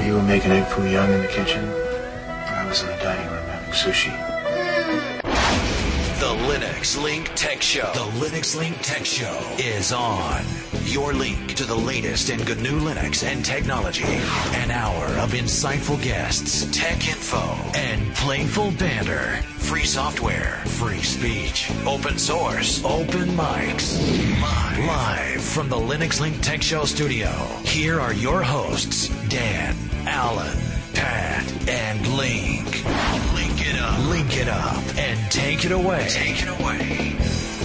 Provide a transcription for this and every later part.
While you were making egg foo young in the kitchen, I was in the dining room having sushi. The Linux Link Tech Show. The Linux Link Tech Show is on. Your link to the latest in GNU Linux and technology. An hour of insightful guests, tech info, and playful banter. Free software, free speech, open source, open mics. Live from the Linux Link Tech Show studio. Here are your hosts, Dan, Alan, Pat, and Link. Link it up, and take it away. Take it away.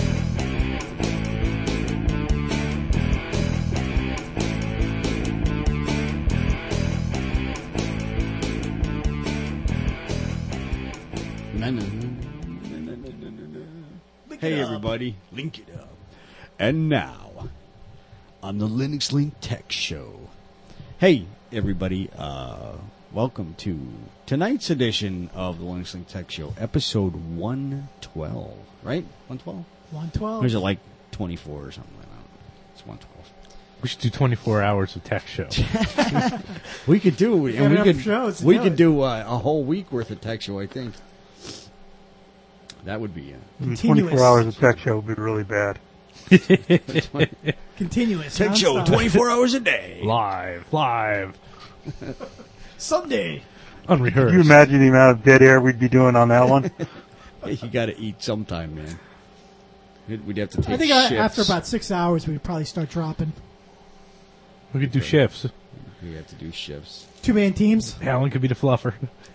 Hey everybody, link it up. And now, on the Linux Link Tech Show. Hey everybody, welcome to tonight's edition of the Linux Link Tech Show, episode 112, right? 112? 112. Or is it like 24 or something like that? It's 112. We should do 24 hours of tech show. We could do, and we could do a whole week worth of tech show, I think. That would be 24 hours of tech show would be really bad. Continuous. Tech show, 24 hours a day. Live. Someday. Unrehearsed. Can you imagine the amount of dead air we'd be doing on that one? You got to eat sometime, man. We'd have to take I think shifts. after about 6 hours, we'd probably start dropping. We could do shifts. We have to do shifts. 2-man teams. Alan could be the fluffer.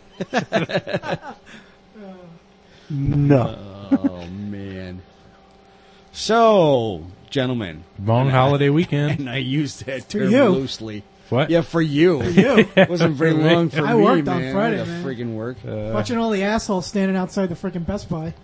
No. Oh, man. So, gentlemen. Long holiday weekend. And I used that For term you. loosely. What? Yeah, for you. For you. It wasn't very long for me, I worked on man. Friday, I had to man. friggin' work. Watching all the assholes standing outside the freaking Best Buy.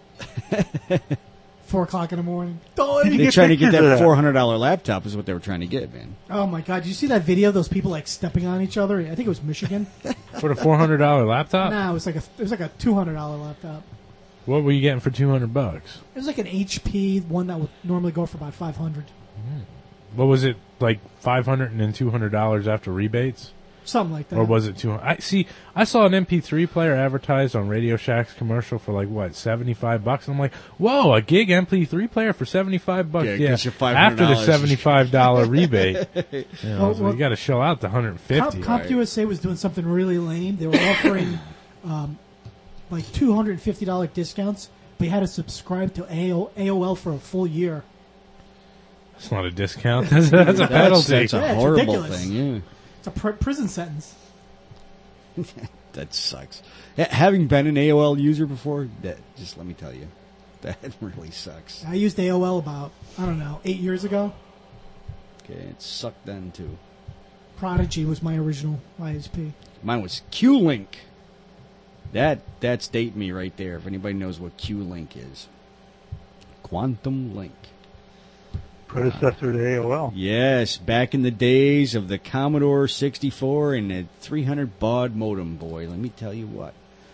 4 o'clock in the morning. They're trying to get that $400 laptop is what they were trying to get, man. Oh, my God. Did you see that video? Those people, like, stepping on each other? I think it was Michigan. For the $400 laptop? No, it was like a $200 laptop. What were you getting for $200? It was like an HP, one that would normally go for about $500. What was it, like $500 and then $200 after rebates? Something like that. Or was it $200? I saw an MP3 player advertised on Radio Shack's commercial for like, what, $75? And I'm like, whoa, a gig MP3 player for $75? Yeah, Yeah, gets you $500. after the $75 rebate. You know, so Well, you got to shell out the $150. CompUSA was doing something really lame. They were offering like $250 discounts, but you had to subscribe to AOL for a full year. That's not a discount. That's a penalty. That's a Yeah, it's horrible ridiculous. thing, yeah. It's a prison sentence. That sucks. Having been an AOL user before, just let me tell you, that really sucks. I used AOL about, 8 years ago. Okay, it sucked then, too. Prodigy was my original ISP. Mine was Q-Link. That's dating me right there, if anybody knows what Q-Link is. Quantum Link. Predecessor to AOL. Yes, back in the days of the Commodore 64 and the 300 baud modem, boy. Let me tell you what.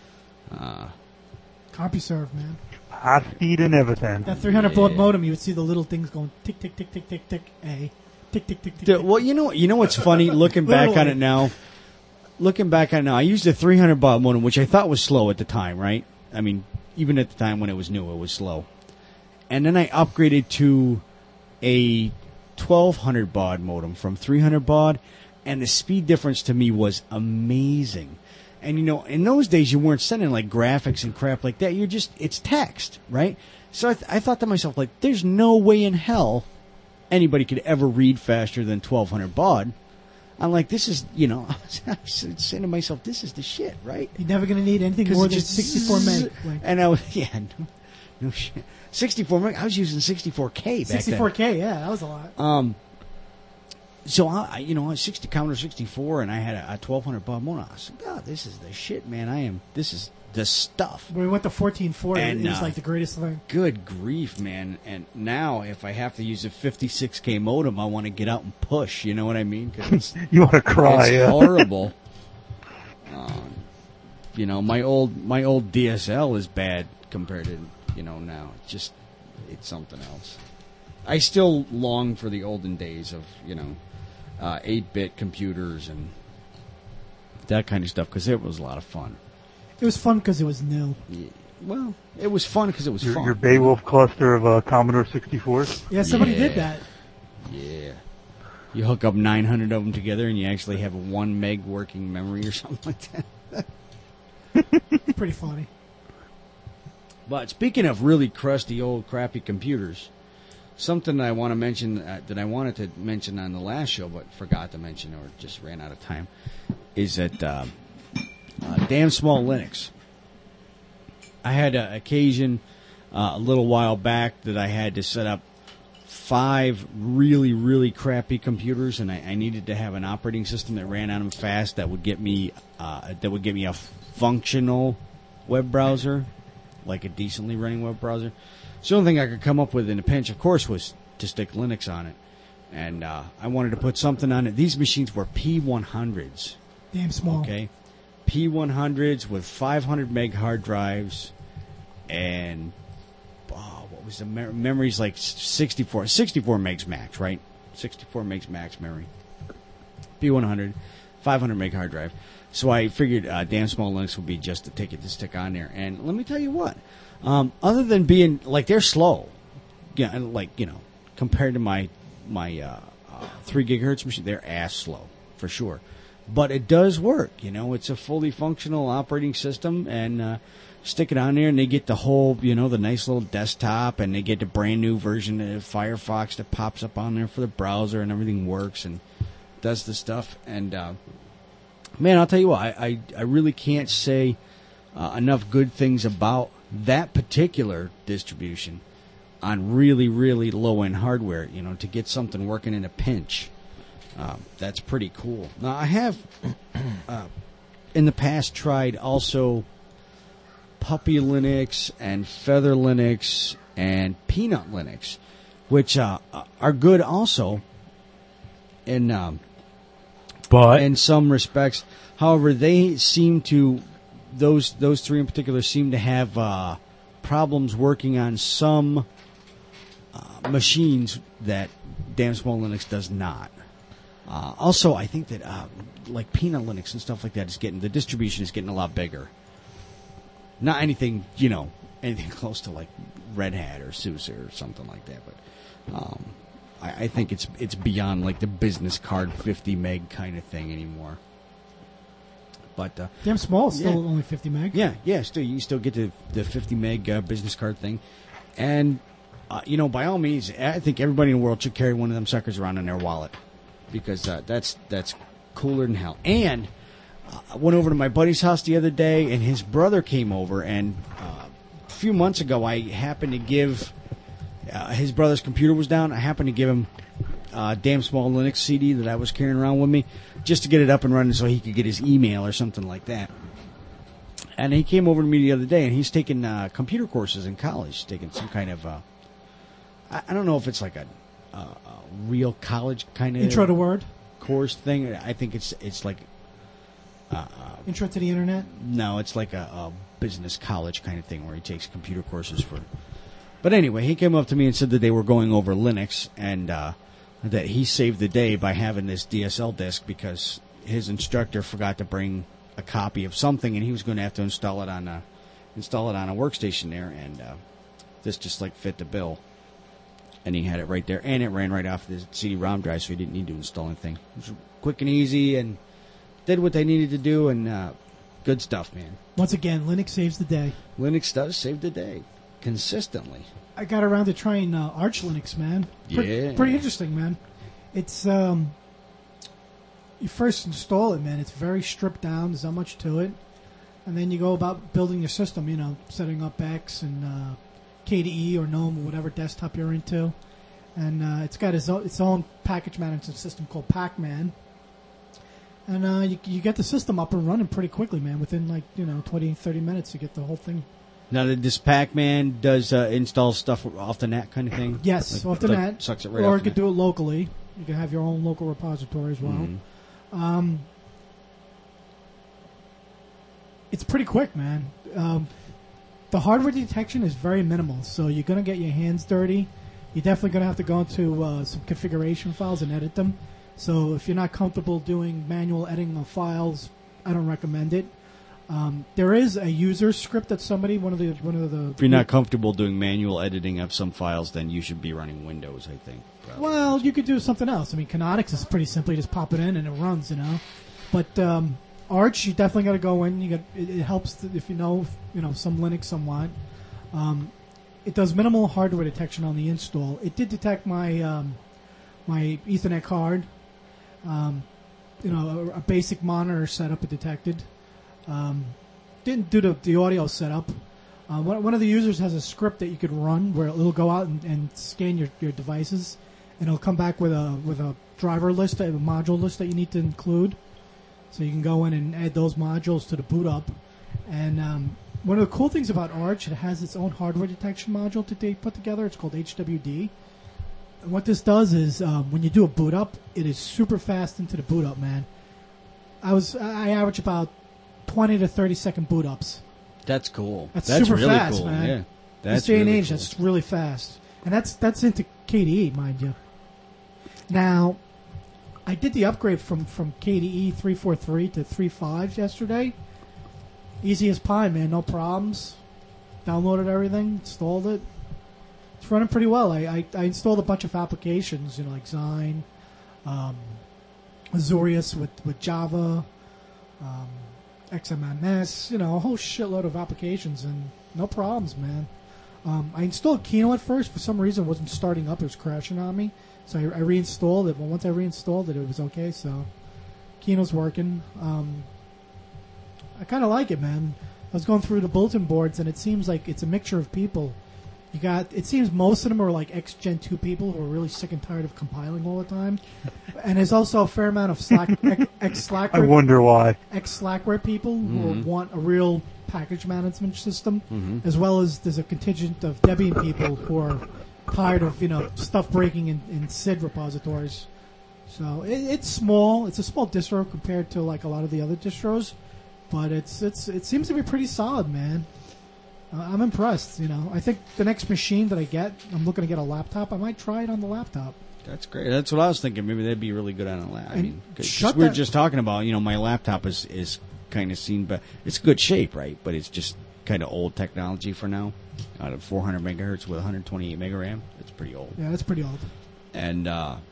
CompuServe, man. High speed and everything. That 300 baud modem, you would see the little things going tick, tick, tick, tick, tick, tick, A. Tick, tick, tick, tick, tick. Well, you know what's funny? Looking back on it now, I used a 300 baud modem, which I thought was slow at the time, right? I mean, even at the time when it was new, it was slow. And then I upgraded to a 1200 baud modem from 300 baud, and the speed difference to me was amazing. And in those days you weren't sending like graphics and crap like that. It's text, right? So I thought to myself, like, there's no way in hell anybody could ever read faster than 1200 baud. I'm like, this is, I was saying to myself, this is the shit, right? You're never going to need anything more than 64 meg. And I was, no shit. 64 meg. I was using 64K back then. 64K, yeah, that was a lot. So I was Commodore 64, and I had a 1200 baud modem. I was like, oh, this is the shit, man. This is the stuff. When we went to 1440, And, it was like the greatest thing. Good grief, man. And now, if I have to use a 56K modem, I want to get out and push. You know what I mean? 'Cause You want to cry, it's yeah. horrible. My old DSL is bad compared to, now. It's something else. I still long for the olden days of, 8-bit computers and that kind of stuff, because it was a lot of fun. It was fun because it was new. Yeah. Well, it was fun because it was fun. Your Beowulf cluster of Commodore 64s. Yeah, somebody Yeah. did that. Yeah. You hook up 900 of them together and you actually have a 1 meg working memory or something like that. Pretty funny. But speaking of really crusty, old, crappy computers, something that I want to mention that I wanted to mention on the last show but forgot to mention or just ran out of time is that damn small Linux. I had an occasion a little while back that I had to set up 5 really, really crappy computers, and I needed to have an operating system that ran on them fast that would get me a functional web browser, like a decently running web browser. So the only thing I could come up with in a pinch, of course, was to stick Linux on it, and I wanted to put something on it. These machines were P100s. Damn small. Okay, P100s with 500 meg hard drives, and what was the memories, like 64 megs max, right? 64 megs max memory. P100, 500 meg hard drive. So I figured damn small Linux would be just the ticket to stick on there. And let me tell you what, other than being like they're slow, yeah, like compared to my 3 gigahertz machine, they're ass slow for sure. But it does work, It's a fully functional operating system, and stick it on there, and they get the whole, the nice little desktop, and they get the brand new version of Firefox that pops up on there for the browser, and everything works and does the stuff. And man, I'll tell you what, I really can't say enough good things about that particular distribution on really, really low-end hardware, to get something working in a pinch. That's pretty cool. Now, I have, in the past, tried also Puppy Linux and Feather Linux and Peanut Linux, which are good also in some respects. However, they seem to, those 3 in particular, seem to have problems working on some machines that damn small Linux does not. Also, I think that like Peanut Linux and stuff like that the distribution is getting a lot bigger. Not anything, anything close to like Red Hat or SUSE or something like that, but I think it's beyond like the business card 50 meg kind of thing anymore. But damn small, still only 50 meg. Yeah, still you still get the 50 meg business card thing, and by all means, I think everybody in the world should carry one of them suckers around in their wallet. Because that's cooler than hell. And I went over to my buddy's house the other day, and his brother came over. And a few months ago, I happened to give his brother's computer was down. I happened to give him a damn small Linux CD that I was carrying around with me, just to get it up and running so he could get his email or something like that. And he came over to me the other day, and he's taking computer courses in college, taking some kind of I don't know if it's like a real college kind of Intro to Word course thing. I think it's like Intro to the Internet. No, it's like a business college kind of thing where he takes computer courses for. But anyway, he came up to me and said that they were going over Linux, and that he saved the day by having this DSL disk because his instructor forgot to bring a copy of something, and he was going to have to install it on a workstation there, and this just like fit the bill. And he had it right there, and it ran right off the CD-ROM drive, so he didn't need to install anything. It was quick and easy, and did what they needed to do, and good stuff, man. Once again, Linux saves the day. Linux does save the day, consistently. I got around to trying Arch Linux, man. Pretty interesting, man. It's, you first install it, man. It's very stripped down. There's not much to it. And then you go about building your system, setting up X and KDE or GNOME or whatever desktop you're into, and it's got its own package management system called Pac-Man, and you get the system up and running pretty quickly, man. Within 20-30 minutes, you get the whole thing. Now, this Pac-Man does install stuff off the net kind of thing? Yes, off the net. Sucks it right or off you could do it locally. You can have your own local repository as well. Mm-hmm. It's pretty quick, man. The hardware detection is very minimal, so you're going to get your hands dirty. You're definitely going to have to go into some configuration files and edit them. So if you're not comfortable doing manual editing of files, I don't recommend it. There is a user script that somebody, one of the. If you're not comfortable doing manual editing of some files, then you should be running Windows, I think. Probably. Well, you could do something else. I mean, Canonics is pretty simple. You just pop it in and it runs, you know. But Arch, you definitely got to go in. It helps if you know some Linux somewhat. It does minimal hardware detection on the install. It did detect my my Ethernet card. A basic monitor setup it detected. Didn't do the audio setup. One of the users has a script that you could run where it'll go out and scan your devices, and it'll come back with a driver list, a module list that you need to include. So you can go in and add those modules to the boot up. And one of the cool things about Arch, it has its own hardware detection module that they put together. It's called HWD. And what this does is when you do a boot up, it is super fast into the boot up, man. I average about 20 to 30 second boot ups. That's cool. That's super really fast, cool, man. Yeah. This day and age, that's really fast. And that's into KDE, mind you. Now, I did the upgrade from KDE 3.43 to 3.5 yesterday. Easy as pie, man. No problems. Downloaded everything, installed it. It's running pretty well. I installed a bunch of applications, like Zine, Azorius with Java, XMMS, a whole shitload of applications, and no problems, man. I installed Kino at first. For some reason, it wasn't starting up. It was crashing on me. So I reinstalled it. But once I reinstalled it, it was okay. So Kino's working. I kind of like it, man. I was going through the bulletin boards, and it seems like it's a mixture of people. It seems most of them are like ex-Gen 2 people who are really sick and tired of compiling all the time. And there's also a fair amount of ex-Slackware. I wonder why. Ex-Slackware people who want a real package management system, as well as there's a contingent of Debian people who are tired of stuff breaking in SID repositories. So it's small. It's a small distro compared to like a lot of the other distros, but it seems to be pretty solid, man. I'm impressed. I think the next machine that I get, I'm looking to get a laptop. I might try it on the laptop. That's great. That's what I was thinking. Maybe that'd be really good on a laptop. I mean, shut we were just talking about, my laptop is kind of seen, but it's good shape, right? But it's just kind of old technology for now. Out of 400 megahertz with 128 mega RAM, it's pretty old. Yeah, that's pretty old. And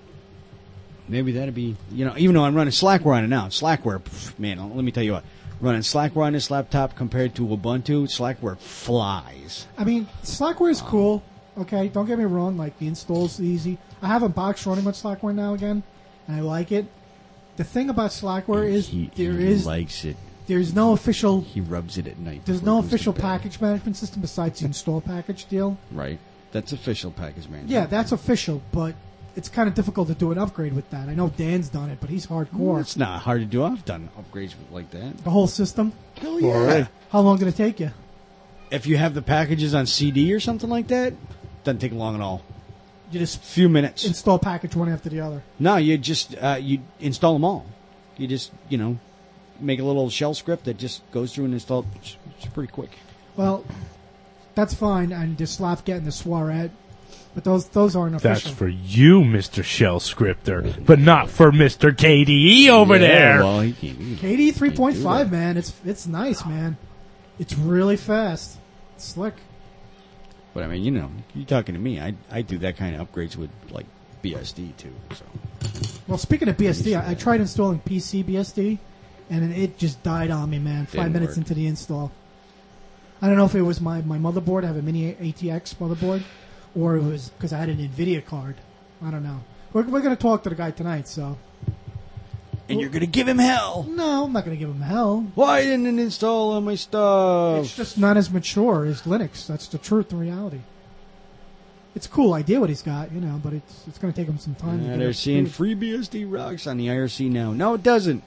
maybe that'd be, even though I'm running Slackware on it now, Slackware, man, let me tell you what. Running Slackware on this laptop compared to Ubuntu, Slackware flies. I mean, Slackware is cool. Okay, don't get me wrong. Like, the install's easy. I have a box running with Slackware now again, and I like it. The thing about Slackware is he likes it. There's no official. He rubs it at night. There's no official package management system besides the install package deal. Right. That's official package management. Yeah, that's official, but it's kind of difficult to do an upgrade with that. I know Dan's done it, but he's hardcore. It's not hard to do. I've done upgrades like that. The whole system? Hell yeah. Right. How long did it take you? If you have the packages on CD or something like that, doesn't take long at all. You just few minutes. Install package one after the other. No, you just you install them all. You just make a little shell script that just goes through and install. It's pretty quick. Well, that's fine. And just slap getting the soiree. But those aren't official. That's for you, Mr. Shell Scripter, but not for Mr. KDE over there. Well, KDE 3.5, man, it's nice, man. It's really fast. It's slick. But I mean, you're talking to me. I do that kind of upgrades with like BSD too. So. Well, speaking of BSD, I tried installing PC BSD, and it just died on me, man. 5 minutes into the install. I don't know if it was my motherboard. I have a mini ATX motherboard. Or it was because I had an NVIDIA card. I don't know. We're going to talk to the guy tonight, so. And you're going to give him hell? No, I'm not going to give him hell. Why didn't it install all my stuff? It's just not as mature as Linux. That's the truth and reality. It's a cool idea what he's got, but it's going to take him some time. Yeah, they're seeing free BSD rocks on the IRC now. No, it doesn't.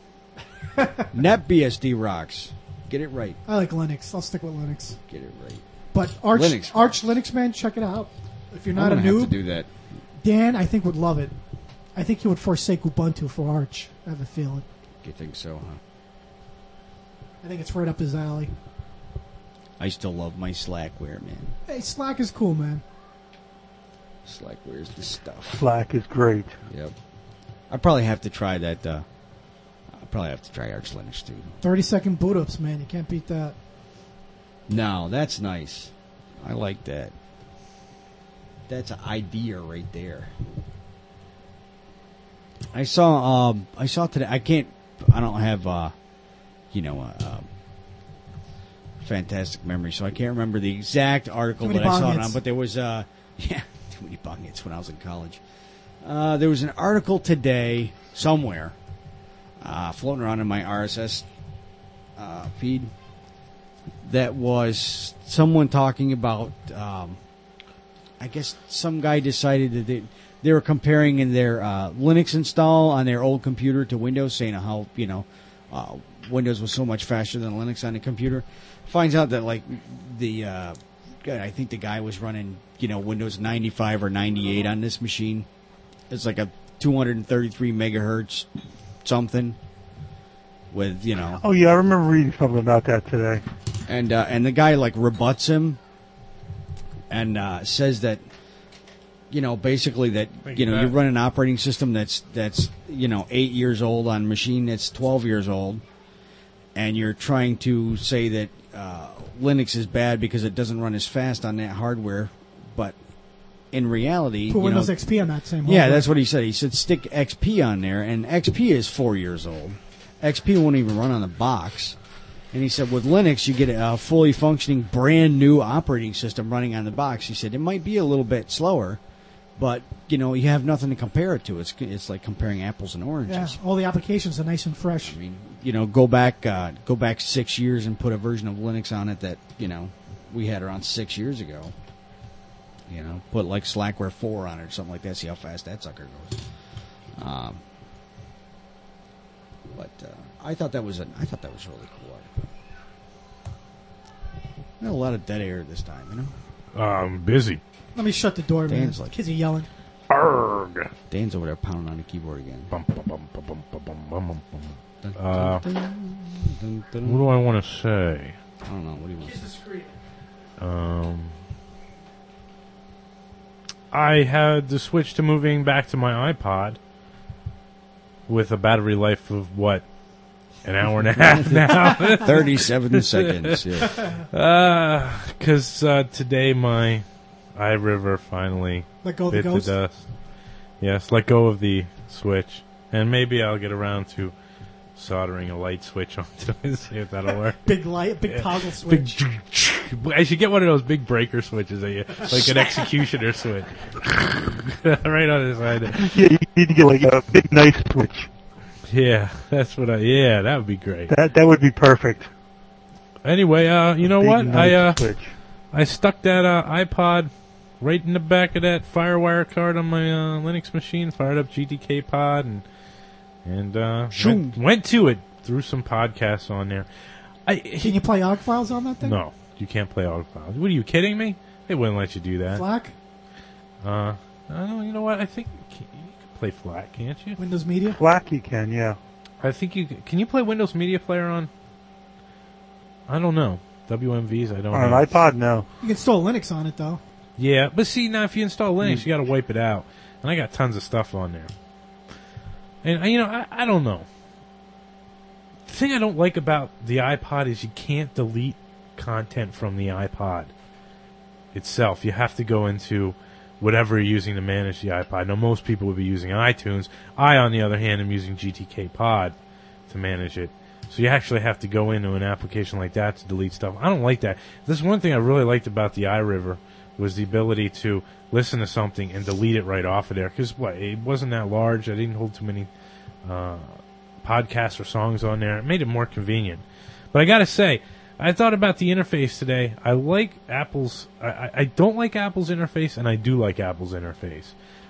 NetBSD rocks. Get it right. I like Linux. I'll stick with Linux. Get it right. But Arch Linux, man, check it out. If you're not a noob, have to do that. Dan, I think, would love it. I think he would forsake Ubuntu for Arch. I have a feeling. You think so, huh? I think it's right up his alley. I still love my Slackware, man. Hey, Slack is cool, man. Slackware is the stuff. Slack is great. Yep. I probably have to try that I'll probably have to try Arch Linux too. 30-second boot ups, man. You can't beat that. No, that's nice. I like that. That's an idea right there. I saw today. I don't have fantastic memory, so I can't remember the exact article that I saw it on. But there was too many bong hits when I was in college. There was an article today somewhere floating around in my RSS feed that was someone talking about. I guess some guy decided that they were comparing in their Linux install on their old computer to Windows, saying how Windows was so much faster than Linux on the computer. Finds out that I think the guy was running Windows 95 or 98 on this machine. It's like a 233 megahertz something with Oh yeah, I remember reading something about that today. And the guy rebuts him and says that basically that you run an operating system that's 8 years old on a machine that's 12 years old, and you're trying to say that Linux is bad because it doesn't run as fast on that hardware, but in reality, put Windows XP on that same hardware. Yeah, that's what he said. He said stick XP on there, and XP is 4 years old. XP won't even run on the box. And he said with Linux, you get a fully functioning, brand new operating system running on the box. He said it might be a little bit slower, but you have nothing to compare it to. It's like comparing apples and oranges. Yeah, all the applications are nice and fresh. I mean, go back 6 years and put a version of Linux on it that we had around 6 years ago. Put like Slackware 4 on it or something like that. See how fast that sucker goes. But I thought that was really cool. A lot of dead air this time, I'm busy. Let me shut the door, man. Dan's Kids are yelling. Arrgh. Dan's over there pounding on the keyboard again. Bum, bum, bum, bum, bum, bum, bum, bum. What do I want to say? I don't know. What do you want to say? I had to switch to moving back to my iPod with a battery life of what? An hour and a half now? 37 seconds, yeah. Because today my iRiver finally let go of bit the the ghost? dust. Yes, let go of the switch. And maybe I'll get around to soldering a light switch onto it and see if that'll work. Big toggle switch. I should get one of those big breaker switches, like an executioner switch. Right on his side. Yeah, you need to get like a big knife switch. Yeah, that's what that would be great. That would be perfect. Anyway, you know Big what? knife switch. I stuck that iPod right in the back of that FireWire card on my Linux machine, fired up GTK Pod, and went to it, threw some podcasts on there. Can you play OGG files on that thing? No, you can't play OGG files. What, are you kidding me? They wouldn't let you do that. FLAC? I don't know, you know what? I think you can play FLAC, can't you? Windows Media? FLAC you can, yeah. I think you can you play Windows Media Player on? I don't know. WMVs, I don't know. On an iPod, no. You can install Linux on it, though. Yeah, but see, now if you install Linux, you got to wipe it out. And I got tons of stuff on there. And, I don't know. The thing I don't like about the iPod is you can't delete content from the iPod itself. You have to go into whatever you're using to manage the iPod. Now, most people would be using iTunes. I, on the other hand, am using GTK Pod to manage it. So you actually have to go into an application like that to delete stuff. I don't like that. This is one thing I really liked about the iRiver was the ability to listen to something and delete it right off of there. Because, it wasn't that large. I didn't hold too many podcasts or songs on there. It made it more convenient. But I got to say, I thought about the interface today. I like Apple's... I don't like Apple's interface, and I do like Apple's interface.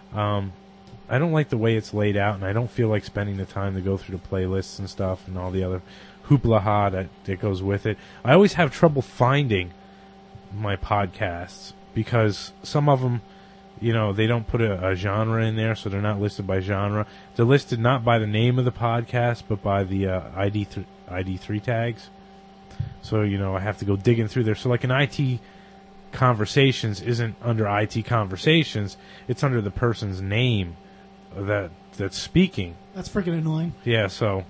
I don't like the way it's laid out, and I don't feel like spending the time to go through the playlists and stuff and all the other hoopla that goes with it. I always have trouble finding my podcasts because some of them, they don't put a genre in there, so they're not listed by genre. They're listed not by the name of the podcast, but by the ID3 tags. So, I have to go digging through there. So, like an IT Conversations isn't under IT Conversations, it's under the person's name that's speaking. That's freaking annoying. Yeah, so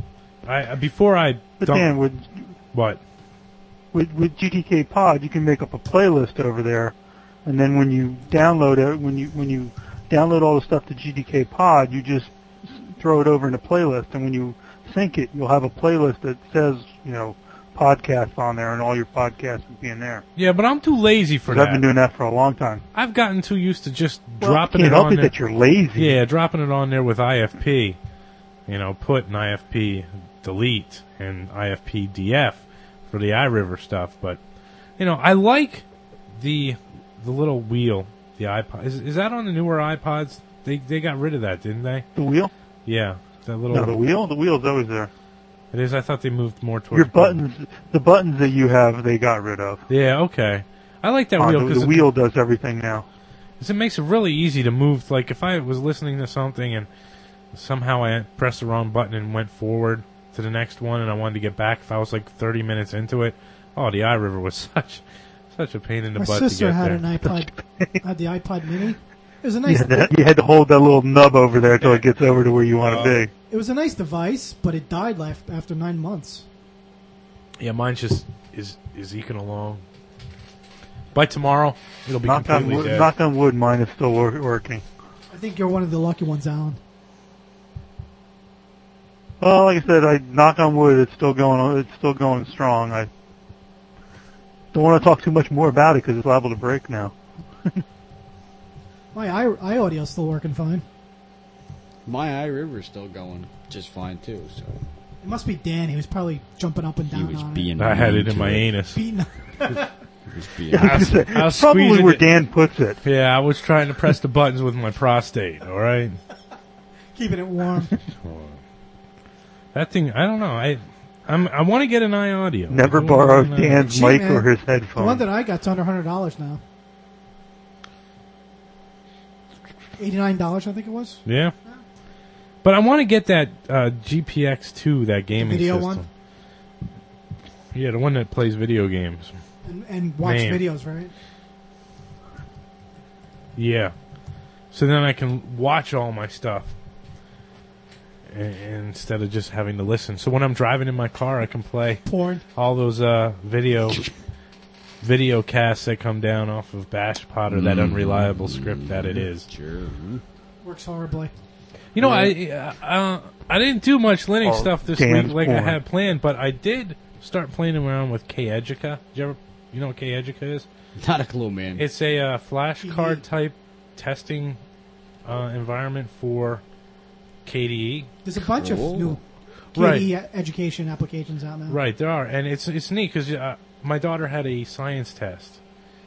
before I But dump... Dan, What? with GTK Pod, you can make up a playlist over there, and then when you download it, when you download all the stuff to GTK Pod, you just throw it over in a playlist, and when you sync it, you'll have a playlist that says, podcasts on there, and all your podcasts will be in there. Yeah, but I'm too lazy for 'Cause that. I've been doing that for a long time. I've gotten too used to just Well, dropping can't it help on it there. that you're lazy. Yeah, dropping it on there with IFP. Put an IFP delete and IFP DF for the iRiver stuff. But, I like the little wheel, the iPod. Is that on the newer iPods? They got rid of that, didn't they? The wheel? Yeah, that little. No, the wheel? The wheel's always there. It is. I thought they moved more towards Your buttons, the buttons that you have, they got rid of. Yeah, okay. I like that wheel because the wheel does everything now. it makes it really easy to move. Like if I was listening to something and somehow I pressed the wrong button and went forward to the next one, and I wanted to get back, if I was like 30 minutes into it, the iRiver was such a pain in the My butt to sister get had there. an iPod, had the iPod Mini. It was a nice. You had to hold that little nub over there until it gets over to where you want to be. It was a nice device, but it died after 9 months. Yeah, mine just is eking along. By tomorrow, it'll be Knock on completely wood, dead. knock on wood, mine is still working. I think you're one of the lucky ones, Alan. Well, like I said, I knock on wood. It's still going. It's still going strong. I don't want to talk too much more about it because it's liable to break now. My iAudio's still working fine. My iRiver's still going just fine too. So It must be Dan. He was probably jumping up and he down was on being. I had it mean in my to anus. Beating. He was being. It's squeezing probably where it. Dan puts it. Yeah, I was trying to press the buttons with my prostate. All right. Keeping it warm. That thing, I don't know. I want to get an iAudio. Never I wanna borrow get an Dan's Cheap, mic man. or his The one headphones. that I got's under $100 now. $89, I think it was. Yeah. But I want to get that GPX2, that gaming video system. one? Yeah, the one that plays video games. And watch Man. videos, right? Yeah. So then I can watch all my stuff instead of just having to listen. So when I'm driving in my car, I can play Porn. all those video casts that come down off of BashPod or that unreliable script that it is. Sure. Works horribly. I didn't do much Linux stuff this Dan's week like I porn. had planned, but I did start playing around with K-Educa. You know what K-Educa is? Not a clue, man. It's a flashcard type testing environment for KDE. There's a bunch of Cool. new Right. KDE education applications out now. Right, there are, and it's neat because my daughter had a science test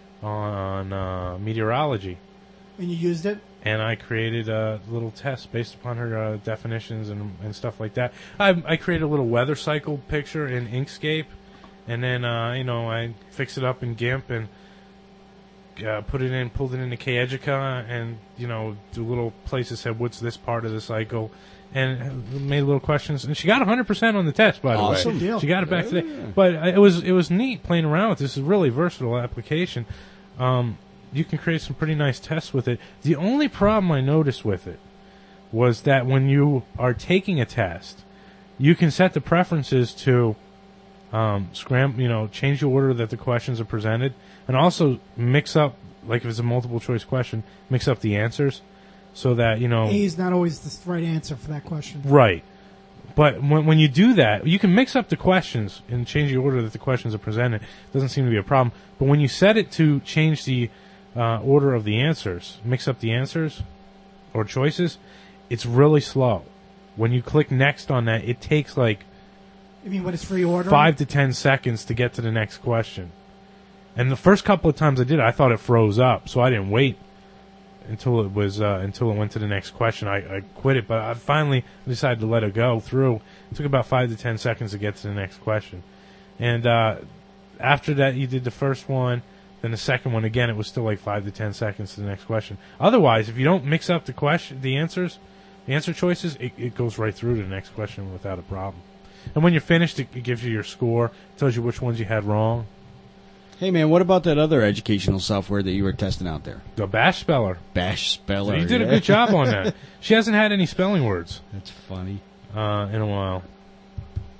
on meteorology, And you used it? and I created a little test based upon her definitions and stuff like that. I created a little weather cycle picture in Inkscape, and then I fixed it up in GIMP and pulled it into K-Educa, and the little places said what's this part of the cycle, and made little questions, and she got 100% on the test. By the Awesome. way, Deal. she got it back today. But it was neat playing around with this. It's a really versatile application. You can create some pretty nice tests with it. The only problem I noticed with it was that when you are taking a test, you can set the preferences to change the order that the questions are presented, and also mix up, like if it's a multiple choice question, mix up the answers so that A is not always the right answer for that question. Right. But when you do that, you can mix up the questions and change the order that the questions are presented. It doesn't seem to be a problem. But when you set it to change the order of the answers, mix up the answers or choices, it's really slow. When you click next on that, it takes like You mean when it's free order? 5 to 10 seconds to get to the next question. And the first couple of times I did it, I thought it froze up, so I didn't wait until it went to the next question. I quit it, but I finally decided to let it go through. It took about 5 to 10 seconds to get to the next question. And after that, you did the first one, then the second one again. It was still like 5 to 10 seconds to the next question. Otherwise, if you don't mix up the answer choices, it goes right through to the next question without a problem. And when you're finished, it gives you your score, tells you which ones you had wrong. Hey, man, what about that other educational software that you were testing out there? The Bash Speller. Bash Speller. You did a yeah. good job on that. She hasn't had any spelling words That's funny. in a while.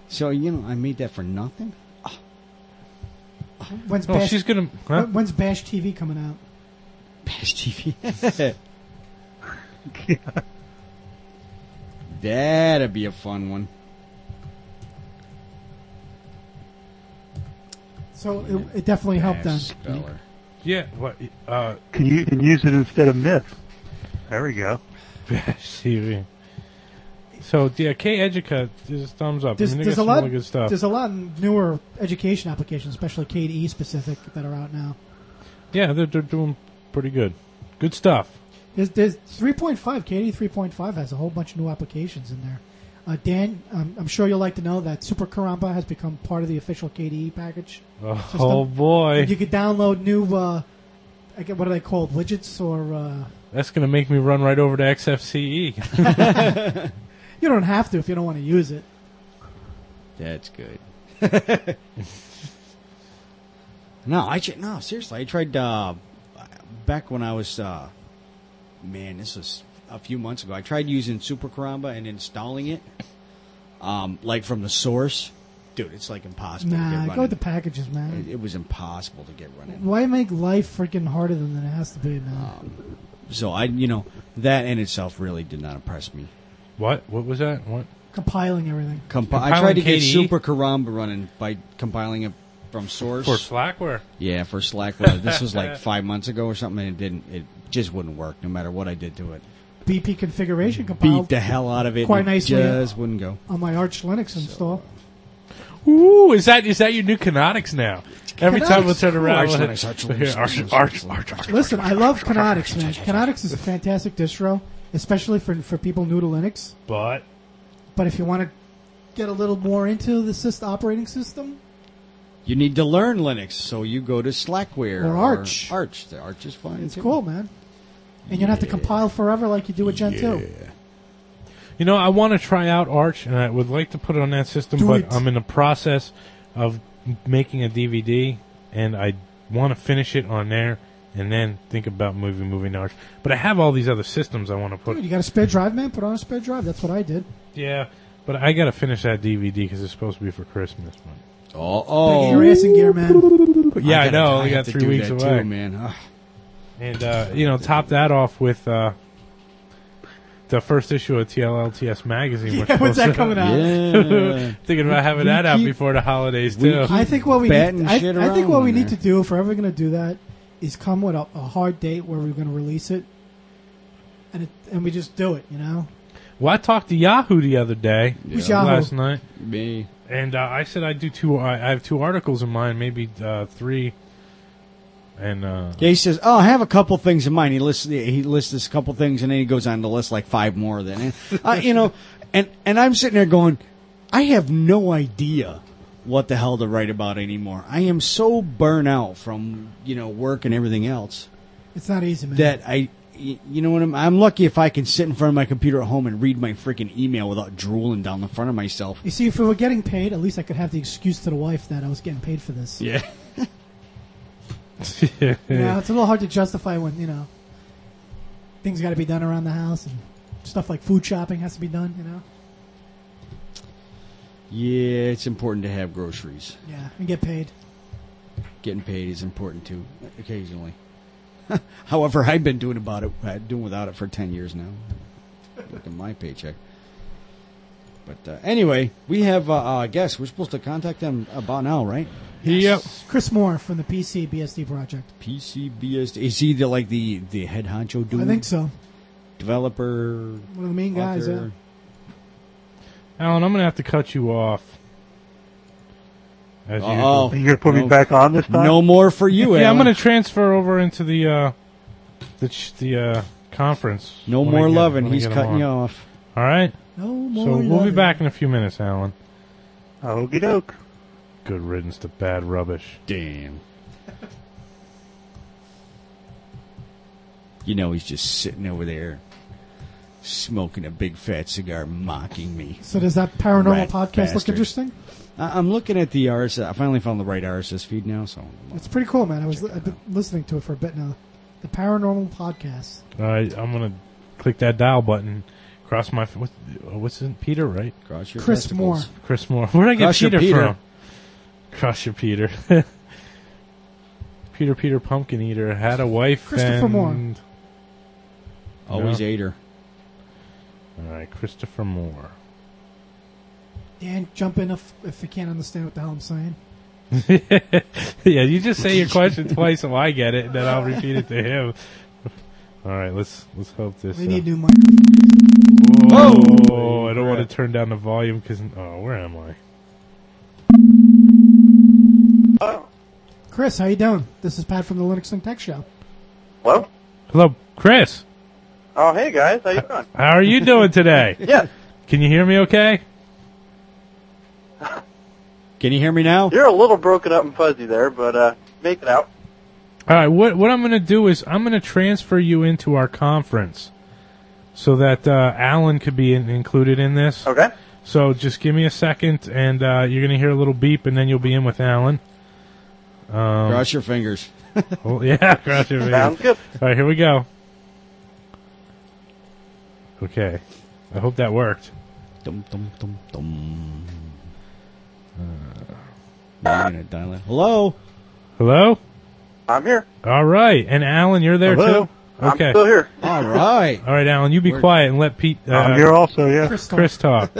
So, I made that for nothing? When's Oh, Bash, she's gonna. Huh? when's Bash TV coming out? Bash TV. That'd be a fun one. So it definitely helped them. Bash Speller. Yeah. What? Can you use it instead of Myth? There we go. Bash TV. So yeah, K-Educa is thumbs up. There's, I mean, they there's got a some lot. really good stuff. There's a lot of newer education applications, especially KDE specific, that are out now. Yeah, they're doing pretty good. Good stuff. There's 3.5. KDE 3.5 has a whole bunch of new applications in there. Dan, I'm sure you'll like to know that Super Karamba has become part of the official KDE package. Oh boy, You could download new, what are they called, widgets or... that's gonna make me run right over to XFCE. You don't have to if you don't want to use it. That's good. No, seriously. I tried back when I was, this was a few months ago. I tried using Super Karamba and installing it, like from the source. Dude, it's like impossible to get running. Go with the packages, man. It was impossible to get running. Why make life freaking harder than it has to be, man? So that in itself really did not impress me. What was that? What? Compiling everything. I tried to get KDE? Super Karamba running by compiling it from source. For Slackware? Yeah, for Slackware. This was like 5 months ago or something, and it just wouldn't work no matter what I did to it. BP configuration compiled Beat the hell out of it. quite and it nicely just wouldn't go. on my Arch Linux install. Ooh, is that your new Canonics now? Every time we turn around, Arch we'll Linux, hit- Arch Linux. Arch. Listen, I love Canonics, man. Canonics is a fantastic distro, especially for people new to Linux. But if you want to get a little more into the operating system, You need to learn Linux, so you go to Slackware Or Arch. Arch. The Arch is fine. it's too. cool, man. And you don't have to compile forever like you do with Gen 2. I want to try out Arch, and I would like to put it on that system, Do but it. I'm in the process of making a DVD, and I want to finish it on there, and then think about moving to Arch. But I have all these other systems I want to put. Dude, you got a spare drive, man? Put on a spare drive. That's what I did. Yeah, but I got to finish that DVD because it's supposed to be for Christmas. Gotta get your ass in gear, man. Yeah, I know. We got have to 3 do weeks that away. too, man. Ugh. And, top that off with the first issue of TLLTS magazine. Yeah, when's that coming out? Yeah. Thinking about having that out before the holidays, too. I think what we batting need, shit I think around what we on need there. to do, if we're ever going to do that, is come with a hard date where we're going to release it, and we just do it, Well, I talked to Yahoo the other day. Who's Yahoo? Last night. Me. And I said I'd do 2. I have 2 articles in mind, maybe 3. And Yeah, he says, "Oh, I have a couple things in mind." He lists this couple things, and then he goes on to list like 5 more. Then, and I'm sitting there going, I have no idea what the hell to write about anymore. I am so burnt out from work and everything else It's not easy, man. that I'm lucky if I can sit in front of my computer at home and read my freaking email without drooling down the front of myself. You see, if we were getting paid, at least I could have the excuse to the wife that I was getting paid for this. Yeah. It's a little hard to justify when, things got to be done around the house and stuff like food shopping has to be done, Yeah, it's important to have groceries. Yeah, and get paid. Getting paid is important too, occasionally. However, I've been doing without it for 10 years now. Look at my paycheck. But anyway, we have a guest. We're supposed to contact them about now, right? Yep. Chris Moore from the PC BSD project. PCBSD. Is he the head honcho dude? I think so. Developer. One of the main guys, yeah. author? Alan, I'm going to have to cut you off. As usual. Oh, Are you going to put me back on this time? no more for you, Yeah, I'm Alan. going to transfer over into the conference. No when I more get- loving. when I He's get him cutting on. you off. All right. No more. So we'll be loving. back in a few minutes, Alan. Okie doke. Good riddance to bad rubbish. Damn. He's just sitting over there smoking a big fat cigar, mocking me. So does that paranormal Rat podcast look bastard. interesting? I'm looking at the RSS. I finally found the right RSS feed now, so It's pretty cool, man. I've been listening to it for a bit now. The paranormal podcast. All right, I'm going to click that dial button. Cross my... What's it? Peter, right? Cross your Chris testicles. Moore. Chris Moore. Where did I get Cross your Peter, Peter. from? Cross your Peter. Peter Pumpkin Eater had a wife Christopher and... Moore. Always No. ate her. All right, Christopher Moore. Dan, jump in if you can't understand what the hell I'm saying. Yeah, you just say your question twice so I get it, and then I'll repeat it to him. All right, let's hope this... We need new microphones. Oh, I don't want to turn down the volume because... Oh, where am I? Chris, how you doing? This is Pat from the Linux Link Tech Show. Hello? Hello, Chris. Oh, hey guys, how you doing? How are you doing today? Yes, Can you hear me okay? Can you hear me now? you're a little broken up and fuzzy there, but make it out. All right, what I'm going to do is I'm going to transfer you into our conference so that Alan could be included in this. Okay. So just give me a second, and you're going to hear a little beep, and then you'll be in with Alan. Cross your fingers. Well, yeah, cross your fingers. Sounds good. All right, here we go. Okay. I hope that worked. Dum, dum, dum, dum. Now you're gonna dial in. Hello? Hello? I'm here. All right. And Alan, you're there Hello. too? Okay. I'm still here. All right. All right, Alan, you be quiet and let Pete, I'm here also, yeah. Chris talk.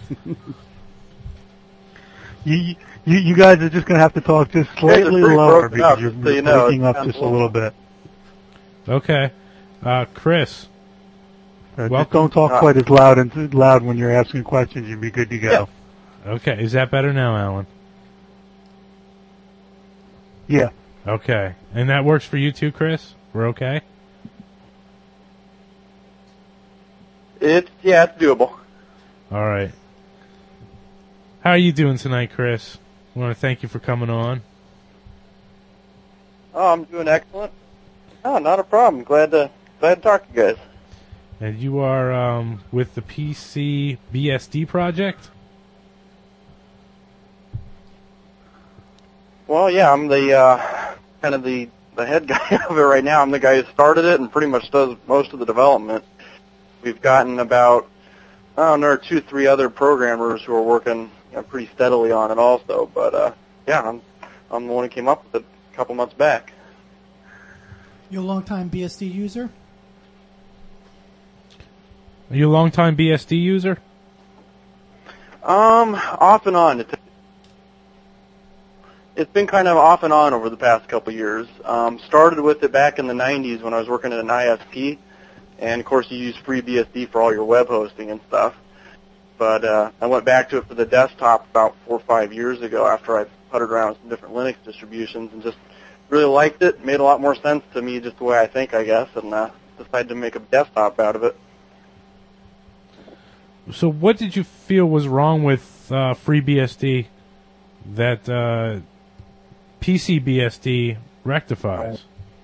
You guys are just going to have to talk just slightly pretty lower broken up, because you're just so you know. breaking up It's just a kind of little bit. Okay. Chris. Just Welcome. don't talk quite as loud when you're asking questions. You'll be good to go. Okay. Is that better now, Alan? Yeah. Okay. And that works for you too, Chris? We're okay? It's doable. All right. How are you doing tonight, Chris? I want to thank you for coming on. Oh, I'm doing excellent. Oh, not a problem. Glad to talk to you guys. And you are with the PC BSD project? Well, yeah, I'm the kind of the head guy of it right now. I'm the guy who started it and pretty much does most of the development. We've gotten about, there are 2-3 other programmers who are working pretty steadily on it also. But yeah, I'm the one who came up with it a couple months back. You're a long-time BSD user? Are you a long-time BSD user? Off and on. It's been kind of off and on over the past couple years. Started with it back in the 90s when I was working at an ISP. And, of course, you use FreeBSD for all your web hosting and stuff. But I went back to it for the desktop about 4 or 5 years ago after I puttered around with some different Linux distributions and just really liked it. Made a lot more sense to me just the way I think, I guess, and decided to make a desktop out of it. So what did you feel was wrong with FreeBSD that PCBSD rectifies?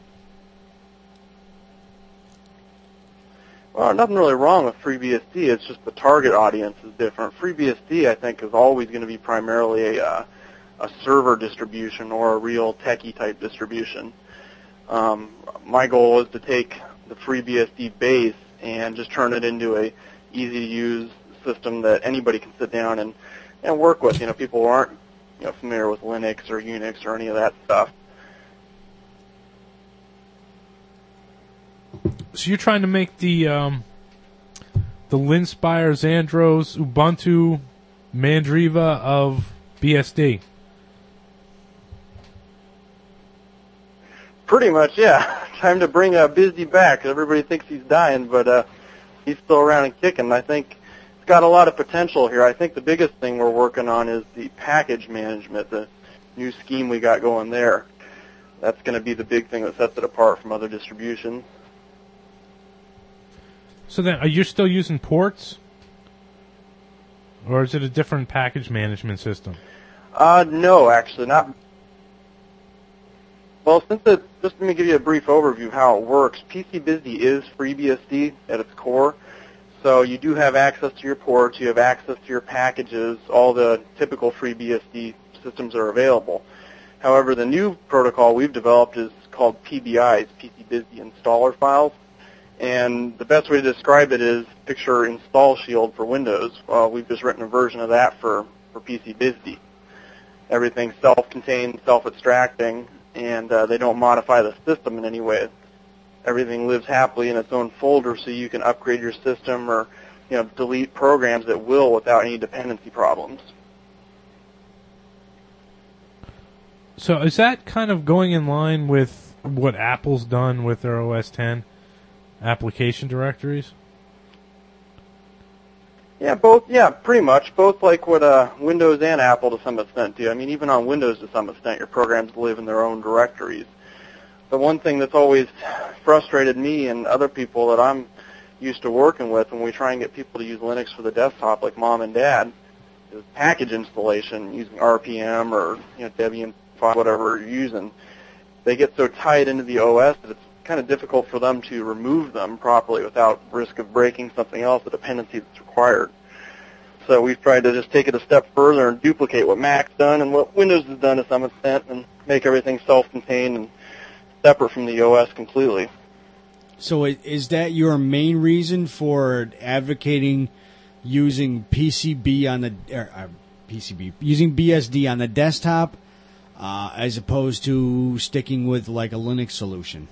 Well, nothing really wrong with FreeBSD. It's just the target audience is different. FreeBSD, I think, is always going to be primarily a server distribution or a real techie type distribution. My goal is to take the FreeBSD base and just turn it into a easy-to-use system that anybody can sit down and work with. People who aren't familiar with Linux or Unix or any of that stuff. So you're trying to make the Linspire, Xandros, Ubuntu, Mandriva of BSD. Pretty much, yeah. Time to bring Busy back. Everybody thinks he's dying, but he's still around and kicking. I think it's got a lot of potential here. I think the biggest thing we're working on is the package management, the new scheme we got going there. That's going to be the big thing that sets it apart from other distributions. So then, are you still using ports? Or is it a different package management system? No, actually, not. Well, just let me give you a brief overview of how it works. PCBSD is FreeBSD at its core. So you do have access to your ports, you have access to your packages, all the typical FreeBSD systems are available. However, the new protocol we've developed is called PBIs, PCBSD installer files. And the best way to describe it is picture Install Shield for Windows. We've just written a version of that for PCBizD. Everything's self-contained, self-extracting, and they don't modify the system in any way. Everything lives happily in its own folder, so you can upgrade your system or delete programs at will without any dependency problems. So is that kind of going in line with what Apple's done with their OS X application directories? Yeah, both. Yeah, pretty much. Both like what Windows and Apple to some extent do. I mean, even on Windows to some extent, your programs live in their own directories. The one thing that's always frustrated me and other people that I'm used to working with when we try and get people to use Linux for the desktop, like Mom and Dad, is package installation using RPM or Debian, whatever you're using. They get so tied into the OS that it's kind of difficult for them to remove them properly without risk of breaking something else, the dependency that's required. So we've tried to just take it a step further and duplicate what Mac's done and what Windows has done to some extent and make everything self-contained and separate from the OS completely. So is that your main reason for advocating using PCB on the using BSD on the desktop as opposed to sticking with like a Linux solution?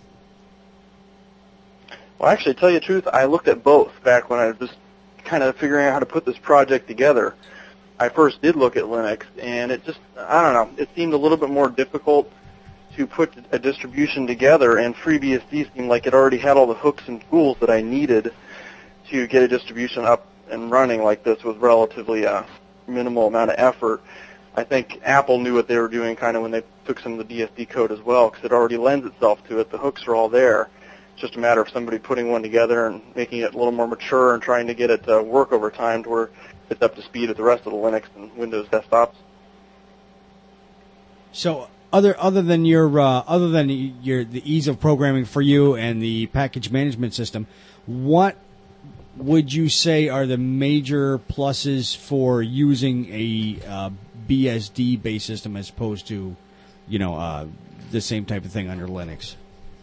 Well, actually, to tell you the truth, I looked at both back when I was just kind of figuring out how to put this project together. I first did look at Linux, and it just, I don't know, it seemed a little bit more difficult to put a distribution together, and FreeBSD seemed like it already had all the hooks and tools that I needed to get a distribution up and running like this with relatively a minimal amount of effort. I think Apple knew what they were doing kind of when they took some of the BSD code as well, because it already lends itself to it. The hooks are all there. It's just a matter of somebody putting one together and making it a little more mature and trying to get it to work over time to where it's up to speed with the rest of the Linux and Windows desktops. So other than the ease of programming for you and the package management system, what would you say are the major pluses for using a BSD based system as opposed to the same type of thing under Linux?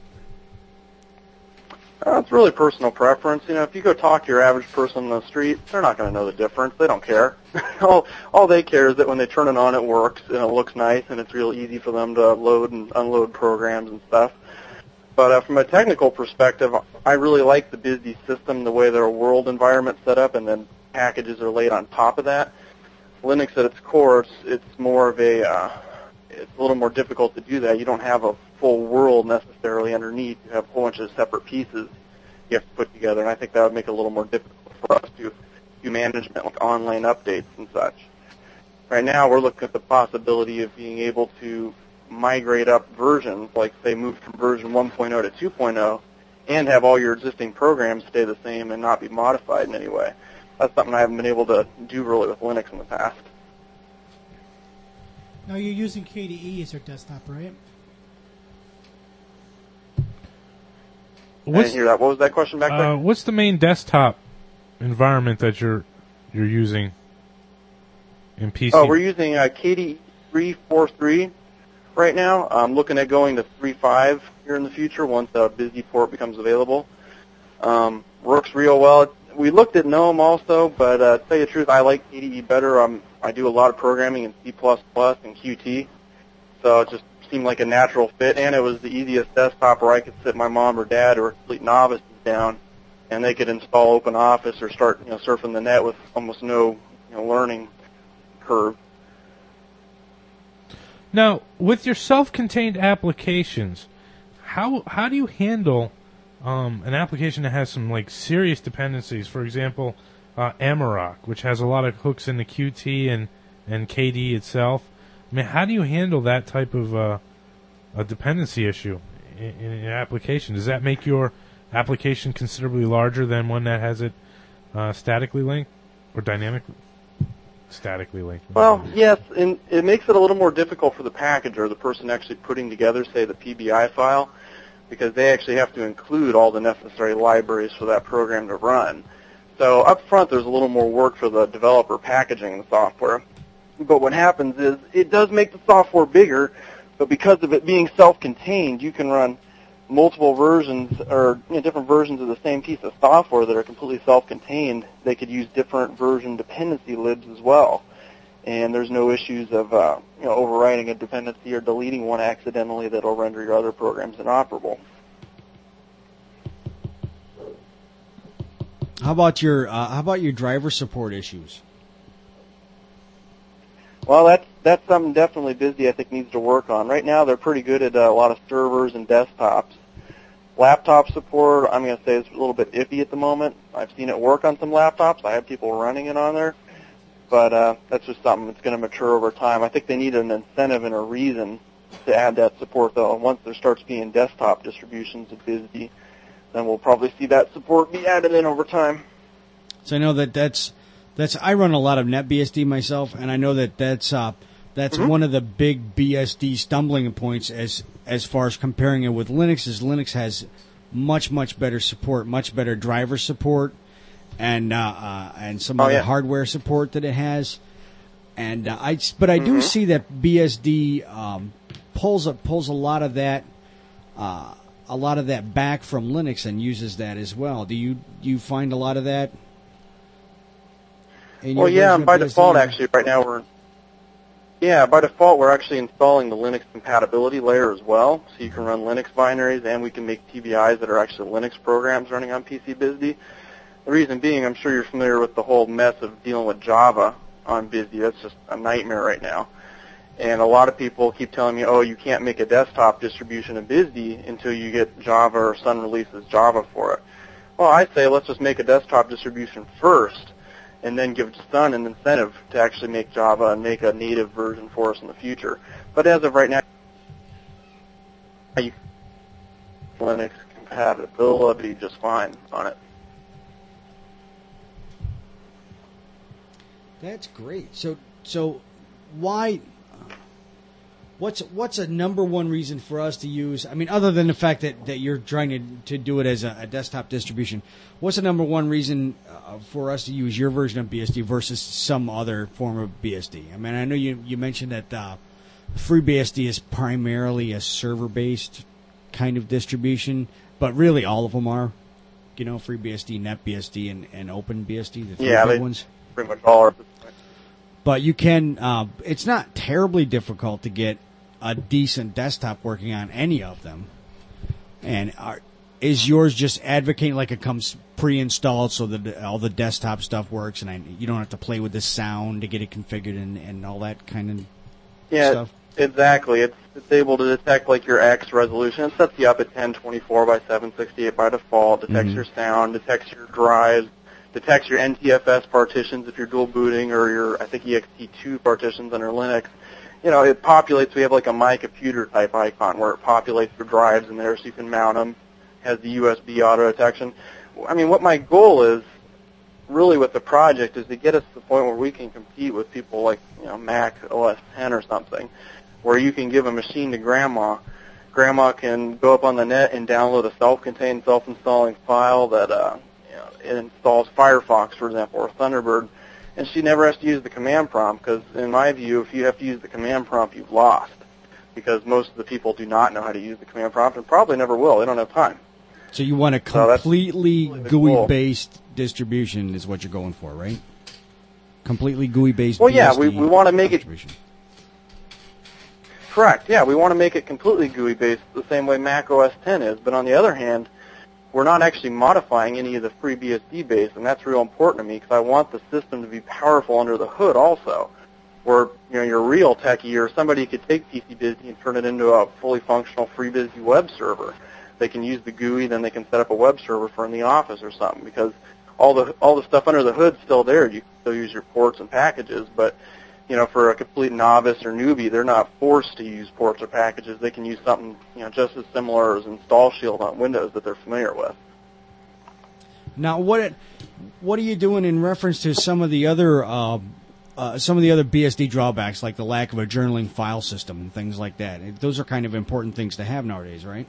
It's really personal preference. If you go talk to your average person on the street, they're not going to know the difference. They don't care. all they care is that when they turn it on, it works, and it looks nice, and it's real easy for them to load and unload programs and stuff. But from a technical perspective, I really like the BSD system, the way their world environment's set up, and then packages are laid on top of that. Linux at its core, it's more of it's a little more difficult to do that. You don't have a full world necessarily underneath. You have a whole bunch of separate pieces you have to put together, and I think that would make it a little more difficult for us to do management, like online updates and such. Right now, we're looking at the possibility of being able to migrate up versions, like say move from version 1.0 to 2.0, and have all your existing programs stay the same and not be modified in any way. That's something I haven't been able to do really with Linux in the past. Now you're using KDE as your desktop, right? I didn't hear that. What was that question back there? What's the main desktop environment that you're using in PC? Oh, we're using KDE 3.4.3 right now. I'm looking at going to 3.5 here in the future once BSD port becomes available. Works real well. We looked at GNOME also, but to tell you the truth, I like KDE better. I do a lot of programming in C++ and Qt, so it just seemed like a natural fit, and it was the easiest desktop where I could sit my mom or dad or complete novices down, and they could install OpenOffice or start surfing the net with almost no learning curve. Now, with your self-contained applications, how do you handle an application that has some serious dependencies? For example, Amarok, which has a lot of hooks in the Qt and KDE itself. I mean, how do you handle that type of a dependency issue in an application? Does that make your application considerably larger than one that has it statically linked or dynamically? Statically linked. Well, yes, and it makes it a little more difficult for the packager, the person actually putting together, say, the PBI file, because they actually have to include all the necessary libraries for that program to run. So up front, there's a little more work for the developer packaging the software. But what happens is it does make the software bigger, but because of it being self-contained, you can run multiple versions or different versions of the same piece of software that are completely self-contained, they could use different version dependency libs as well. And there's no issues of overwriting a dependency or deleting one accidentally that'll render your other programs inoperable. How about your driver support issues? Well, that's something definitely BISD I think needs to work on. Right now, they're pretty good at a lot of servers and desktops. Laptop support, I'm going to say, is a little bit iffy at the moment. I've seen it work on some laptops. I have people running it on there. But that's just something that's going to mature over time. I think they need an incentive and a reason to add that support, though. And once there starts being desktop distributions of BISD, then we'll probably see that support be added in over time. So I know that's I run a lot of NetBSD myself, and I know that's one of the big BSD stumbling points as far as comparing it with Linux. Is Linux has much better support, much better driver support, and some other hardware support that it has. And I do see that BSD pulls a lot of that back from Linux and uses that as well. Do you find a lot of that? Well, yeah, and by default, actually, right now we're actually installing the Linux compatibility layer as well, so you can run Linux binaries, and we can make TBIs that are actually Linux programs running on PCBSD. The reason being, I'm sure you're familiar with the whole mess of dealing with Java on BSD. That's just a nightmare right now. And a lot of people keep telling me, oh, you can't make a desktop distribution of BSD until you get Java or Sun releases Java for it. Well, I say let's just make a desktop distribution first, and then give Sun an incentive to actually make Java and make a native version for us in the future. But as of right now, you can Linux compatibility just fine on it. That's great. So why? What's a number one reason for us to use? I mean, other than the fact that you're trying to do it as a desktop distribution, what's the number one reason for us to use your version of BSD versus some other form of BSD? I mean, I know you mentioned that FreeBSD is primarily a server-based kind of distribution, but really all of them are. FreeBSD, NetBSD, and OpenBSD, the three big ones. Pretty much all are. But you can. It's not terribly difficult to get a decent desktop working on any of them. And is yours just advocating like it comes pre-installed so that all the desktop stuff works and you don't have to play with the sound to get it configured and all that kind of stuff? Yeah, exactly. It's able to detect like your X resolution. It sets you up at 1024 by 768 by default, detects your sound, detects your drives, detects your NTFS partitions if you're dual booting, or your, I think, ext2 partitions under Linux. It populates. We have like a My Computer type icon where it populates the drives in there so you can mount them. Has the USB auto detection. I mean, what my goal is really with the project is to get us to the point where we can compete with people like Mac OS 10 or something, where you can give a machine to grandma. Grandma can go up on the net and download a self-contained, self-installing file that it installs Firefox, for example, or Thunderbird, and she never has to use the command prompt because, in my view, if you have to use the command prompt, you've lost, because most of the people do not know how to use the command prompt and probably never will. They don't have time. So you want a completely GUI-based distribution is what you're going for, right? Completely GUI-based Well, yeah, BSD we want to make it... Correct, yeah, we want to make it completely GUI-based the same way Mac OS 10 is, but on the other hand, we're not actually modifying any of the FreeBSD base, and that's real important to me because I want the system to be powerful under the hood also, where you're a real techie or somebody could take PCBSD and turn it into a fully functional FreeBSD web server. They can use the GUI, then they can set up a web server for in the office or something, because all the stuff under the hood's still there. You can still use your ports and packages, but for a complete novice or newbie, they're not forced to use ports or packages. They can use something, just as similar as Install Shield on Windows that they're familiar with. Now, what are you doing in reference to some of the other BSD drawbacks, like the lack of a journaling file system and things like that? Those are kind of important things to have nowadays, right?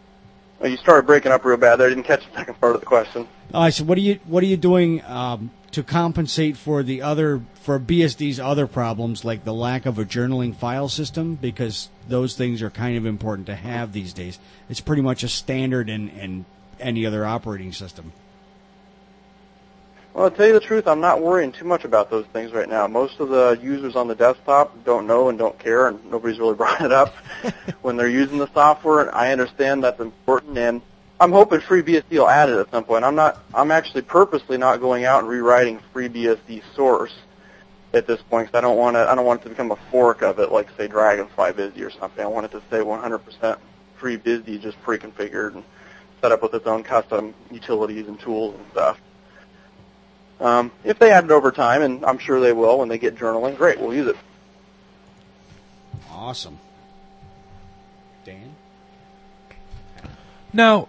Well, you started breaking up real bad there. I didn't catch the second part of the question. I said, what are you doing to compensate for BSD's other problems, like the lack of a journaling file system, because those things are kind of important to have these days. It's pretty much a standard in any other operating system. Well, to tell you the truth, I'm not worrying too much about those things right now. Most of the users on the desktop don't know and don't care, and nobody's really brought it up when they're using the software. And I understand that's important, and I'm hoping FreeBSD will add it at some point. I'm actually purposely not going out and rewriting FreeBSD source at this point, because I don't want it to become a fork of it, like say Dragonfly BSD or something. I want it to say 100% FreeBSD, just pre-configured and set up with its own custom utilities and tools and stuff. If they add it over time, and I'm sure they will when they get journaling, great, we'll use it. Awesome. Dan? Now,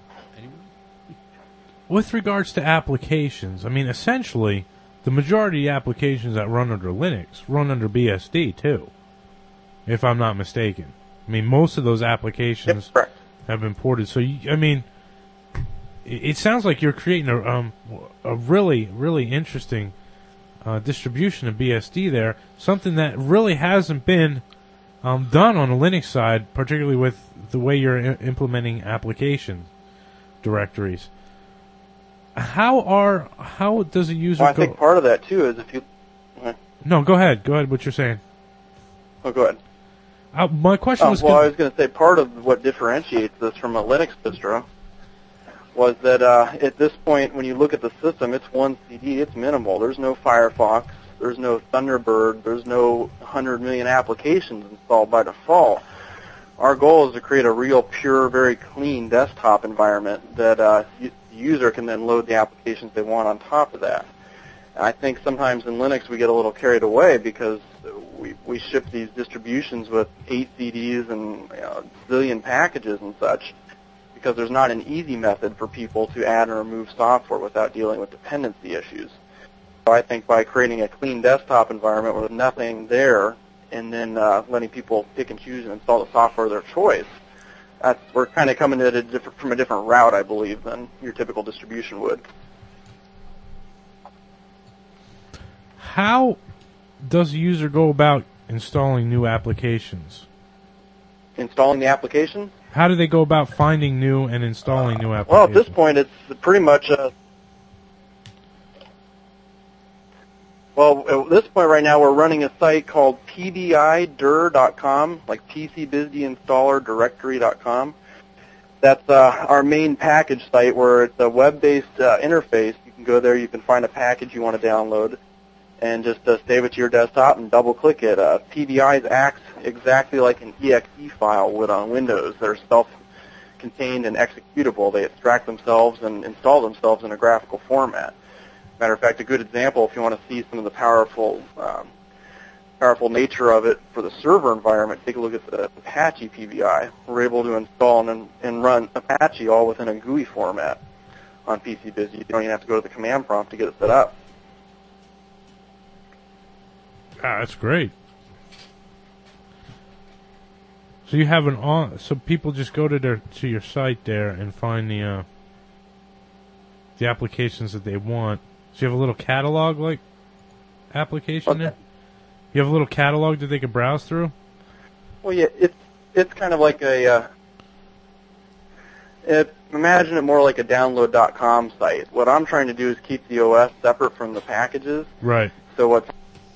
with regards to applications, I mean, essentially, the majority of applications that run under Linux run under BSD, too, if I'm not mistaken. I mean, most of those applications have been ported. So, I mean, it sounds like you're creating a really, really interesting distribution of BSD there, something that really hasn't been done on the Linux side, particularly with the way you're implementing application directories. How does a user I think part of that, too, is if you... No, go ahead. Go ahead, what you're saying. Oh, go ahead. My question was... Well, I was going to say part of what differentiates this from a Linux distro was that at this point, when you look at the system, it's one CD, it's minimal. There's no Firefox, there's no Thunderbird, there's no 100 million applications installed by default. Our goal is to create a real, pure, very clean desktop environment that the user can then load the applications they want on top of that. And I think sometimes in Linux we get a little carried away because we ship these distributions with 8 CDs and a zillion packages and such, because there's not an easy method for people to add and remove software without dealing with dependency issues. So I think by creating a clean desktop environment with nothing there and then letting people pick and choose and install the software of their choice, we're kind of coming at it from a different route, I believe, than your typical distribution would. How does a user go about installing new applications? Installing the application? How do they go about finding new and installing new applications? Well, at this point, it's pretty much... Well, at this point right now, we're running a site called pbidir.com, like PCBSDInstallerDirectory.com. That's our main package site where it's a web-based interface. You can go there, you can find a package you want to download, and just save it to your desktop and double-click it. PBIs acts exactly like an exe file would on Windows. They're self-contained and executable. They extract themselves and install themselves in a graphical format. Matter of fact, a good example, if you want to see some of the powerful nature of it for the server environment, take a look at the Apache PBI. We're able to install and run Apache all within a GUI format on PCBSD. You don't even have to go to the command prompt to get it set up. Ah, that's great. So you have so people just go to your site there and find the applications that they want. So you have a little catalog like application there? You have a little catalog that they can browse through? Well, yeah, it's kind of like imagine it more like a download.com site. What I'm trying to do is keep the OS separate from the packages. Right. So what's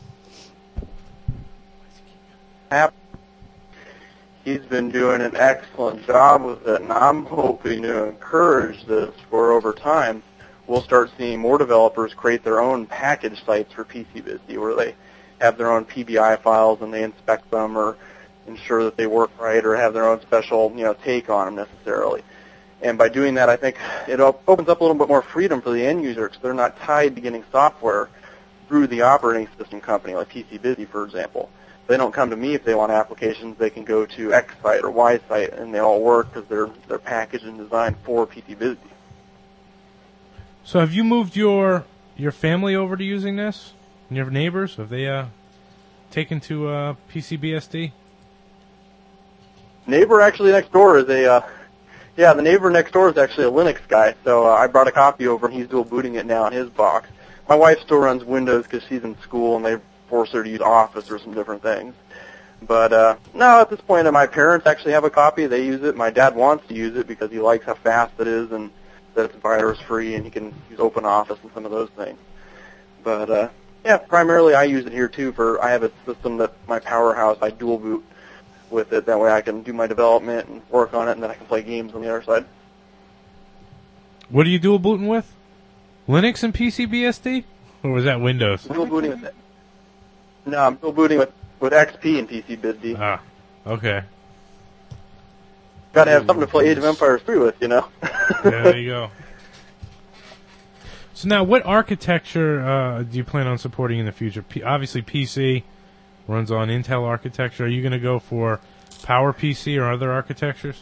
happening, he's been doing an excellent job with it, and I'm hoping to encourage this for over time. We'll start seeing more developers create their own package sites for PCBSD where they have their own PBI files and they inspect them or ensure that they work right or have their own special, take on them necessarily. And by doing that, I think it opens up a little bit more freedom for the end user because they're not tied to getting software through the operating system company like PCBSD, for example. They don't come to me if they want applications. They can go to X site or Y site, and they all work because they're packaged and designed for PCBSD. So have you moved your family over to using this? And your neighbors, have they taken to PCBSD? Neighbor actually next door is the neighbor next door is actually a Linux guy. So I brought a copy over, and he's dual booting it now on his box. my wife still runs Windows because she's in school and they force her to use Office or some different things. But no, at this point, my parents actually have a copy. They use it. My dad wants to use it because he likes how fast it is and that it's virus-free and he can use OpenOffice and some of those things. But yeah, primarily I use it here too. I have a system that my Powerhouse, I dual boot with it. That way I can do my development and work on it, and then I can play games on the other side. What are you dual booting with? Linux and PCBSD? Or was that Windows? Dual booting with it. No, I'm dual booting with XP and PCBSD. Ah, okay. Got to have something to play Age of Empires 3 with, you know? Yeah, there you go. So now, what architecture do you plan on supporting in the future? Obviously, PC runs on Intel architecture. Are you going to go for PowerPC or other architectures?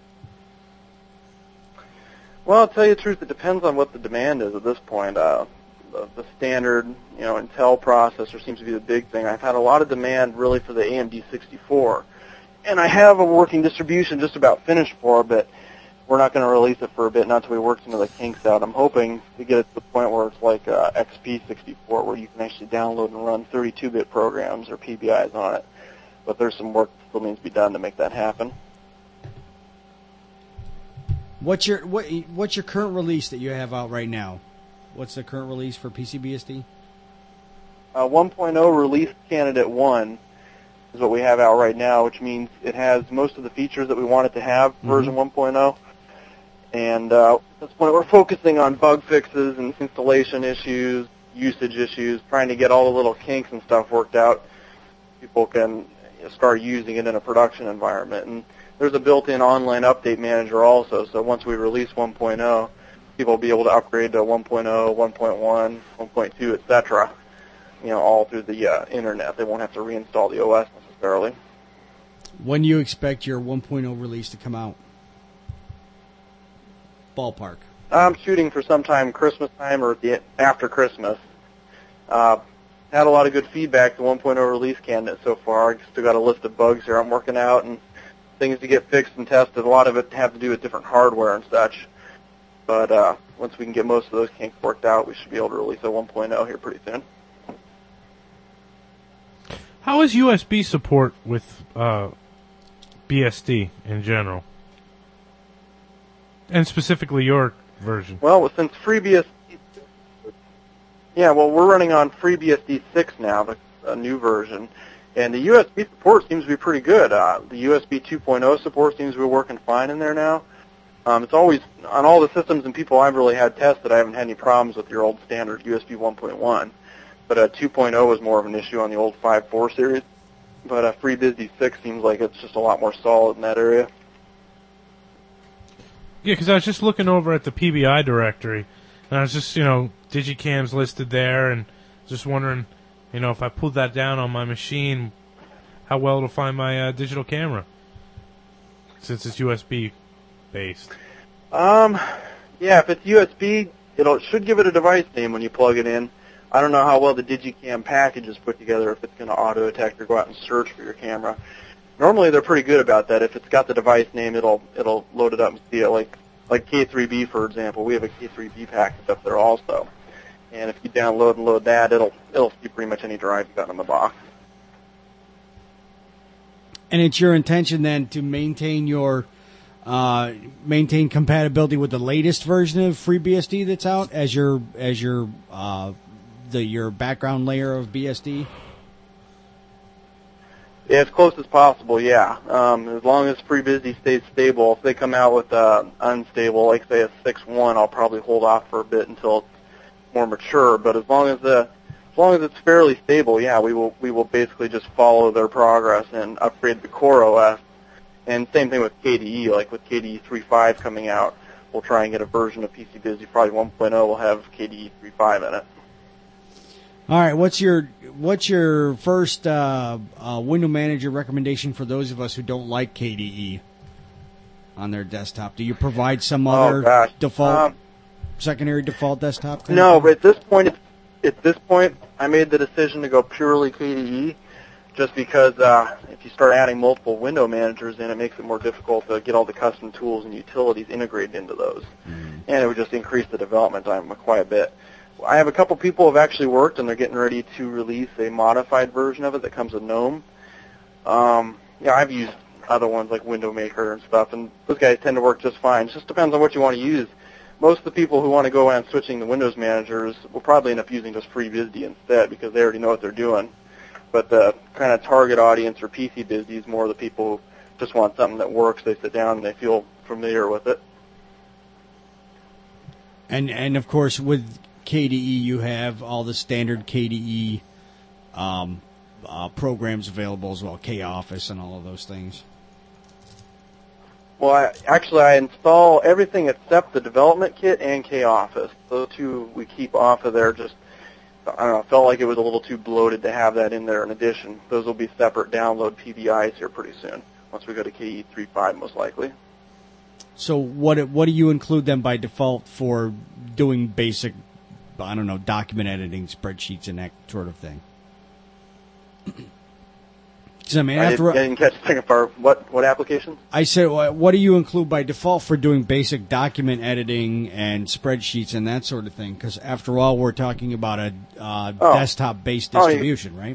Well, I'll tell you the truth, it depends on what the demand is at this point. The standard, Intel processor seems to be the big thing. I've had a lot of demand really for the AMD 64. And I have a working distribution just about finished for, but we're not going to release it for a bit, not until we work some of the kinks out. I'm hoping to get it to the point where it's like XP64, where you can actually download and run 32-bit programs or PBIs on it. But there's some work that still needs to be done to make that happen. What's your current release that you have out right now? What's the current release for PCBSD? 1.0 release candidate 1 is what we have out right now, which means it has most of the features that we want it to have, version 1.0. And at this point, we're focusing on bug fixes and installation issues, usage issues, trying to get all the little kinks and stuff worked out. People can start using it in a production environment. And there's a built-in online update manager also, so once we release 1.0, people will be able to upgrade to 1.0, 1.1, 1.2, etc., all through the internet. They won't have to reinstall the OS necessarily. When do you expect your 1.0 release to come out? Ballpark. I'm shooting for sometime Christmas time or after Christmas. Had a lot of good feedback, the 1.0 release candidate so far. I still got a list of bugs here I'm working out and things to get fixed and tested. A lot of it have to do with different hardware and such. But once we can get most of those kinks worked out, we should be able to release a 1.0 here pretty soon. How is USB support with BSD in general? And specifically your version? Well, since FreeBSD... Yeah, well, we're running on FreeBSD 6 now, a new version. And the USB support seems to be pretty good. The USB 2.0 support seems to be working fine in there now. It's always, on all the systems and people I've really had tested, I haven't had any problems with your old standard USB 1.1. But 2.0 was more of an issue on the old 5.4 series. But FreeBSD 6 seems like it's just a lot more solid in that area. Yeah, because I was just looking over at the PBI directory, and I was just, Digicam's listed there, and just wondering, if I pulled that down on my machine, how well it'll find my digital camera, since it's USB-based. Yeah, if it's USB, it should give it a device name when you plug it in. I don't know how well the Digicam package is put together, if it's going to auto-detect or go out and search for your camera. Normally, they're pretty good about that. If it's got the device name, it'll load it up and see it. Like K3B, for example, we have a K3B package up there also. And if you download and load that, it'll see pretty much any drive you got in the box. And it's your intention then to maintain your compatibility with the latest version of FreeBSD that's out as your background layer of BSD? Yeah, as close as possible, yeah. As long as FreeBSD stays stable. If they come out with unstable, like say a 6.1, I'll probably hold off for a bit until it's more mature. But as long as it's fairly stable, yeah, we will basically just follow their progress and upgrade the core OS. And same thing with KDE, like with KDE 3.5 coming out, we'll try and get a version of PCBSD probably 1.0 will have KDE 3.5 in it. All right, what's your first window manager recommendation for those of us who don't like KDE on their desktop? Do you provide some other default secondary default desktop? No, but at this point, I made the decision to go purely KDE, just because if you start adding multiple window managers in, it makes it more difficult to get all the custom tools and utilities integrated into those, and it would just increase the development time quite a bit. I have a couple people who have actually worked, and they're getting ready to release a modified version of it that comes with GNOME. I've used other ones like Window Maker and stuff, and those guys tend to work just fine. It just depends on what you want to use. Most of the people who want to go on switching to Windows managers will probably end up using just FreeBSD instead because they already know what they're doing. But the kind of target audience for PCBSD is more the people who just want something that works. They sit down and they feel familiar with it. And of course, with KDE, you have all the standard KDE programs available as well, KOffice and all of those things. Well, I install everything except the development kit and KOffice. Those two we keep off of there. Just, I don't know, felt like it was a little too bloated to have that in there in addition. Those will be separate download PBIs here pretty soon, once we go to KDE 3.5 most likely. So what do you include them by default for doing basic, I don't know, document editing, spreadsheets, and that sort of thing? I mean, I didn't catch the second part. What applications? I said, what do you include by default for doing basic document editing and spreadsheets and that sort of thing? Because after all, we're talking about a desktop-based distribution, right?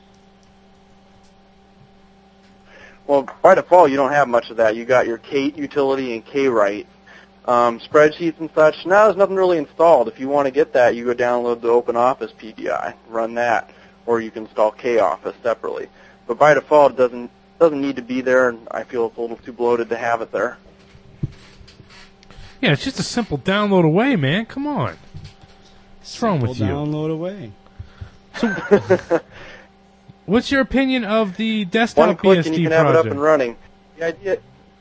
Well, by default, you don't have much of that. You got your Kate utility and KWrite. Spreadsheets and such, now there's nothing really installed. If you want to get that, you go download the OpenOffice PBI, run that, or you can install KOffice separately. But by default, it doesn't need to be there, and I feel it's a little too bloated to have it there. Yeah, it's just a simple download away, man. Come on. What's wrong with you? Download away. So, what's your opinion of the desktop One click BSD and you can project? have it up and running. The idea.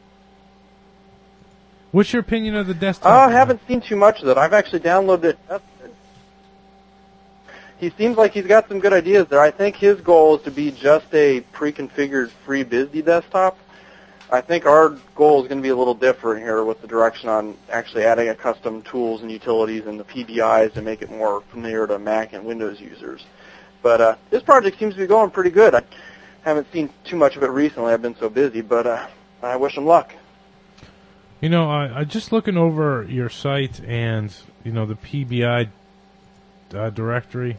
What's your opinion of the desktop? I haven't seen too much of it. I've actually downloaded it. He seems like he's got some good ideas there. I think his goal is to be just a pre-configured FreeBSD desktop. I think our goal is going to be a little different here with the direction on actually adding a custom tools and utilities and the PBIs to make it more familiar to Mac and Windows users. But this project seems to be going pretty good. I haven't seen too much of it recently. I've been so busy, but I wish him luck. You know, I just looking over your site and, you know, the PBI directory.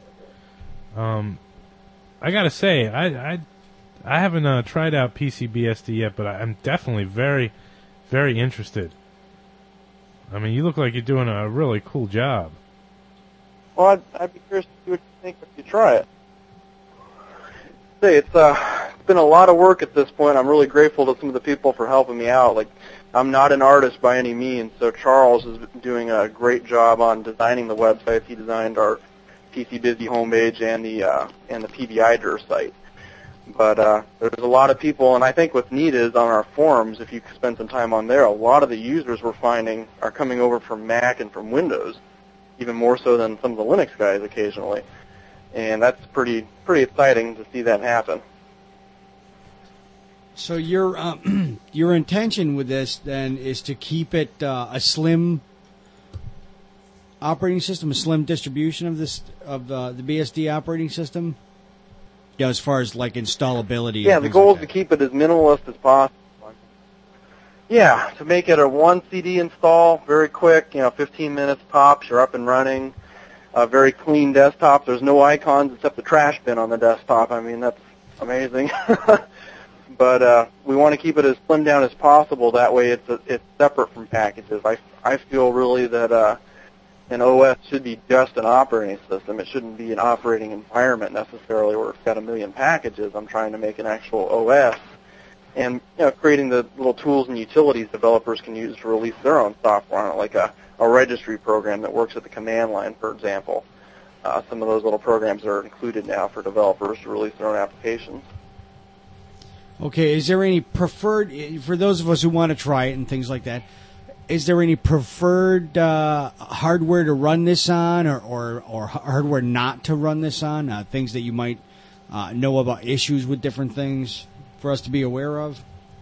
I gotta say, I haven't tried out PCBSD yet, but I'm definitely very, very interested. I mean, you look like you're doing a really cool job. Well, I'd be curious to see what you think if you try it. Say, it's been a lot of work at this point. I'm really grateful to some of the people for helping me out. Like, I'm not an artist by any means, so Charles is doing a great job on designing the website. He designed our PCBSD homepage and the PBI site. But there's a lot of people, and I think what's neat is on our forums, if you spend some time on there, a lot of the users we're finding are coming over from Mac and from Windows, even more so than some of the Linux guys occasionally. And that's pretty exciting to see that happen. So your intention with this then is to keep it a slim operating system, a slim distribution of the BSD operating system. Yeah, as far as like installability. Yeah, the goal is to keep it as minimalist as possible. Yeah, to make it a one CD install, very quick. 15 minutes tops. You're up and running. A very clean desktop. There's no icons except the trash bin on the desktop. I mean, that's amazing. But we want to keep it as slimmed down as possible. That way, it's separate from packages. I feel really that an OS should be just an operating system. It shouldn't be an operating environment necessarily where it's got a million packages. I'm trying to make an actual OS, and creating the little tools and utilities developers can use to release their own software on it, like a registry program that works at the command line, for example. Some of those little programs are included now for developers to release their own applications. Okay, is there any preferred, for those of us who want to try it and things like that, is there any preferred hardware to run this on or hardware not to run this on? Things that you might know about, issues with different things for us to be aware of?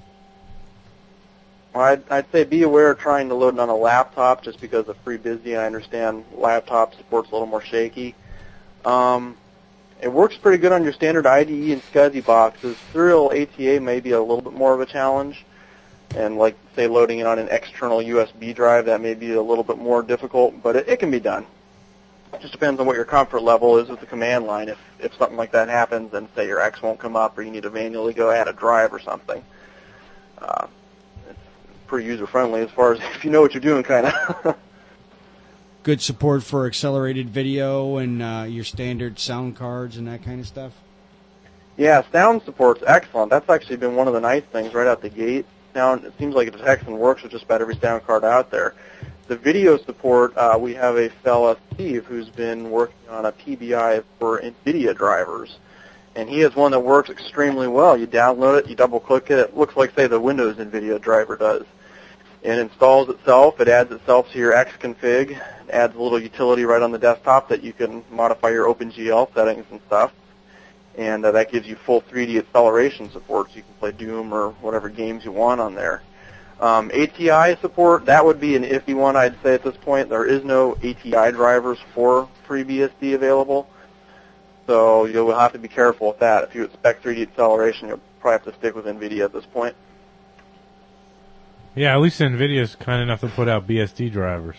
Well, I'd say be aware of trying to load it on a laptop just because of FreeBSD. I understand laptop support's a little more shaky. It works pretty good on your standard IDE and SCSI boxes. Serial ATA may be a little bit more of a challenge. And like, say, loading it on an external USB drive, that may be a little bit more difficult, but it can be done. just depends on what your comfort level is with the command line. If something like that happens, then say your X won't come up, or you need to manually go add a drive or something. It's pretty user friendly as far as if you know what you're doing, kind of. Good support for accelerated video and your standard sound cards and that kind of stuff. Yeah, sound support's excellent. That's actually been one of the nice things right out the gate. Sound, it seems like it detects and works with just about every sound card out there. The video support, we have a fella, Steve, who's been working on a PBI for NVIDIA drivers. And he has one that works extremely well. You download it, you double-click it. It looks like, say, the Windows NVIDIA driver does. It installs itself. It adds itself to your X config. It adds a little utility right on the desktop that you can modify your OpenGL settings and stuff. And that gives you full 3D acceleration support, so you can play Doom or whatever games you want on there. ATI support, that would be an iffy one, I'd say, at this point. There is no ATI drivers for FreeBSD available, so you'll have to be careful with that. If you expect 3D acceleration, you'll probably have to stick with NVIDIA at this point. Yeah, at least NVIDIA's kind enough to put out BSD drivers.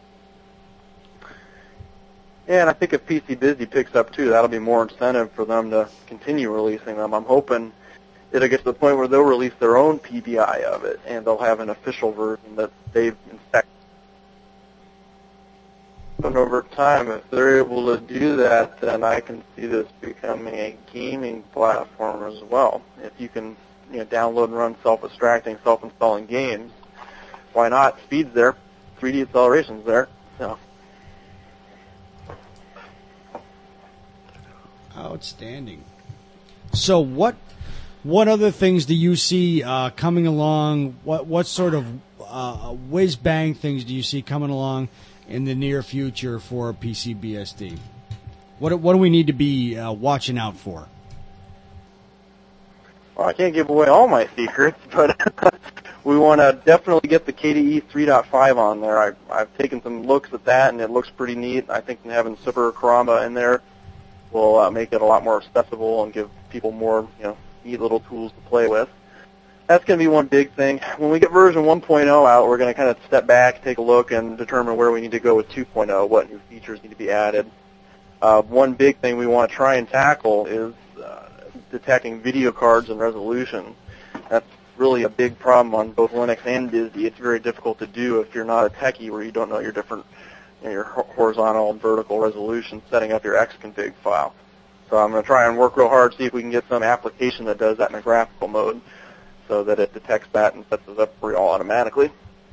Yeah, and I think if PCBSD picks up too, that'll be more incentive for them to continue releasing them. I'm hoping it'll get to the point where they'll release their own PBI of it, and they'll have an official version that they've inspected. But over time, if they're able to do that, then I can see this becoming a gaming platform as well. If you can, download and run self-extracting, self-installing games, why not? Speed's there, 3D acceleration's there. So. Outstanding. So what other things do you see coming along? What sort of whiz-bang things do you see coming along in the near future for PCBSD? What do we need to be watching out for? Well, I can't give away all my secrets, but we want to definitely get the KDE 3.5 on there. I've taken some looks at that, and it looks pretty neat. I think having Super Karamba in there will make it a lot more accessible and give people more, neat little tools to play with. That's going to be one big thing. When we get version 1.0 out, we're going to kind of step back, take a look, and determine where we need to go with 2.0, what new features need to be added. One big thing we want to try and tackle is detecting video cards and resolution. That's really a big problem on both Linux and BSD. It's very difficult to do if you're not a techie where you don't know your different your horizontal and vertical resolution, setting up your Xconfig file. So I'm going to try and work real hard, see if we can get some application that does that in a graphical mode so that it detects that and sets us up for all automatically.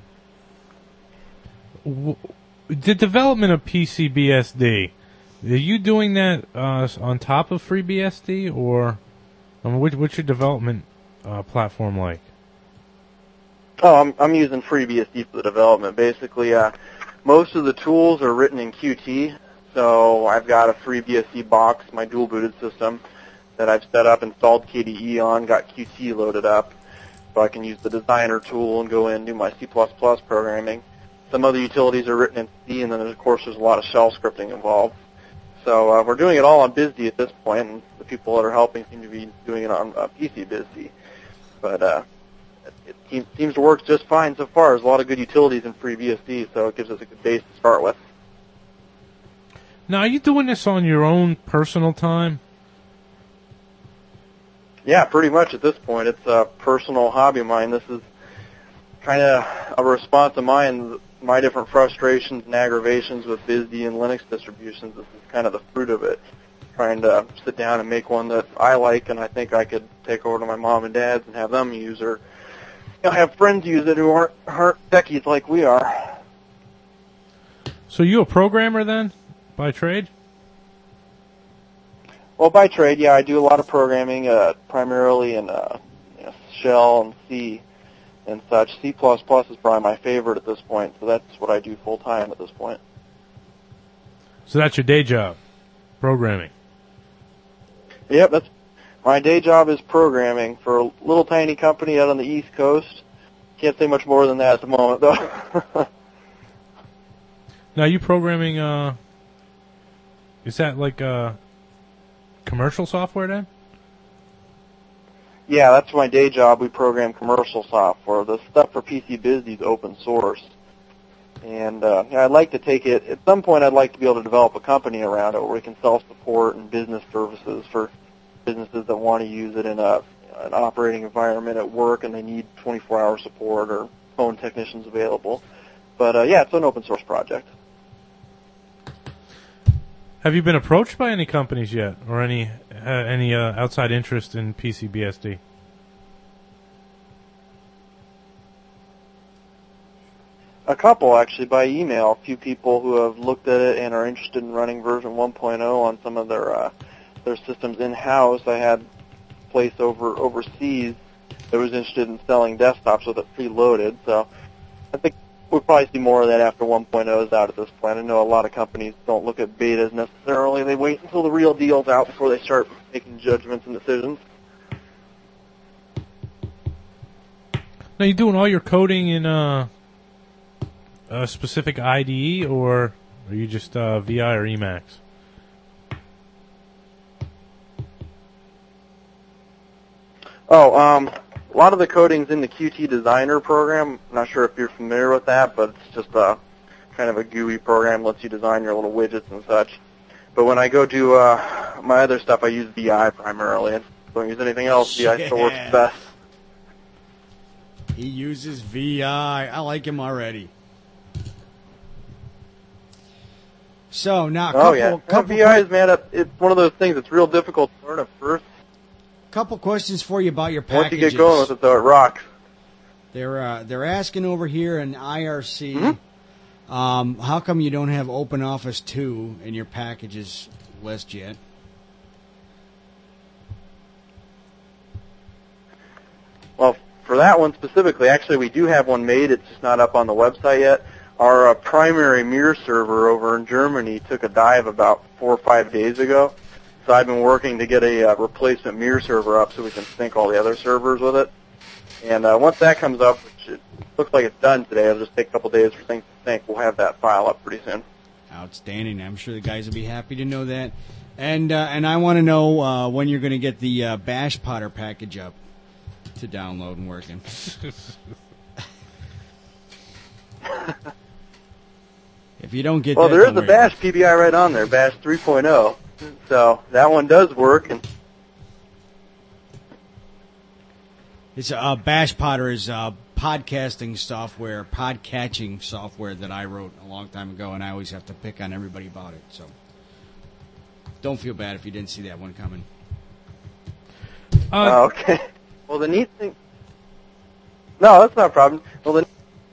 The development of PCBSD, are you doing that on top of FreeBSD, or what's your development platform like? Oh, I'm using FreeBSD for the development. Basically, most of the tools are written in Qt, so I've got a FreeBSD box, my dual-booted system, that I've set up, installed KDE on, got Qt loaded up, so I can use the designer tool and go in and do my C++ programming. Some other utilities are written in C, and then, of course, there's a lot of shell scripting involved. So we're doing it all on BSD at this point, and the people that are helping seem to be doing it on PCBSD. But it seems to work just fine so far. There's a lot of good utilities in FreeBSD, so it gives us a good base to start with. Now, are you doing this on your own personal time? Yeah, pretty much at this point. It's a personal hobby of mine. This is kind of a response to my different frustrations and aggravations with BSD and Linux distributions. This is kind of the fruit of it. Trying to sit down and make one that I like and I think I could take over to my mom and dad's and have them use, or have friends use it who aren't techies like we are. So you a programmer then, by trade? Well, by trade, yeah, I do a lot of programming, primarily in Shell and C and such. C++ is probably my favorite at this point, so that's what I do full time at this point. So that's your day job, programming. Yep, that's my day job is programming for a little tiny company out on the East Coast. Can't say much more than that at the moment, though. Now, you programming, is that like commercial software then? Yeah, that's my day job. We program commercial software. The stuff for PCBSD is open source. And I'd like to take it, at some point I'd like to be able to develop a company around it where we can self-support and business services for businesses that want to use it in an operating environment at work and they need 24-hour support or phone technicians available. But yeah, it's an open source project. Have you been approached by any companies yet, or any outside interest in PCBSD? A couple, actually, by email. A few people who have looked at it and are interested in running version 1.0 on some of their systems in-house. I had a place overseas that was interested in selling desktops with it preloaded. So I think we'll probably see more of that after 1.0 is out at this point. I know a lot of companies don't look at betas necessarily. They wait until the real deal's out before they start making judgments and decisions. Now, you doing all your coding in a specific IDE, or are you just VI or Emacs? A lot of the coding's in the Qt Designer program. I'm not sure if you're familiar with that, but it's just kind of a GUI program, lets you design your little widgets and such. But when I go do my other stuff, I use VI primarily. I don't use anything else. VI still works best. He uses VI. I like him already. So now, VI is, man, it's one of those things that's real difficult to learn at first. Couple questions for you about your packages. Once you get going with it, though, it rocks. They're asking over here in IRC, Mm-hmm. how come you don't have OpenOffice 2 in your packages list yet? Well, for that one specifically, actually, we do have one made. It's just not up on the website yet. Our primary mirror server over in Germany took a dive about 4 or 5 days ago. So I've been working to get a replacement mirror server up so we can sync all the other servers with it. And once that comes up, which it looks like it's done today, it'll just take a couple days for things to sync. We'll have that file up pretty soon. Outstanding. I'm sure the guys will be happy to know that. And I want to know when you're going to get the Bash Potter package up to download and working. If you don't get well, that, there is a Bash PBI right on there, Bash 3.0. So that one does work. And it's Bash Potter is podcasting software, podcatching software that I wrote a long time ago, and I always have to pick on everybody about it. So don't feel bad if you didn't see that one coming. Okay. Well, the neat thing... No, that's not a problem. Well, the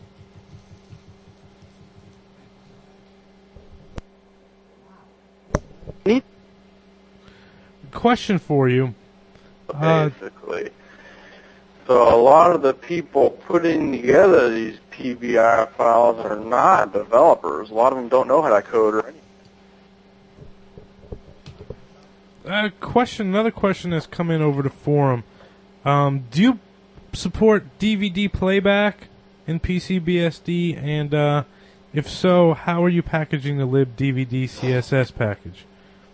neat... Question for you. Basically. So a lot of the people putting together these PBI files are not developers. A lot of them don't know how to code or anything. Another question that's come in over the forum. Do you support DVD playback in PCBSD? And if so, how are you packaging the libDVD CSS package?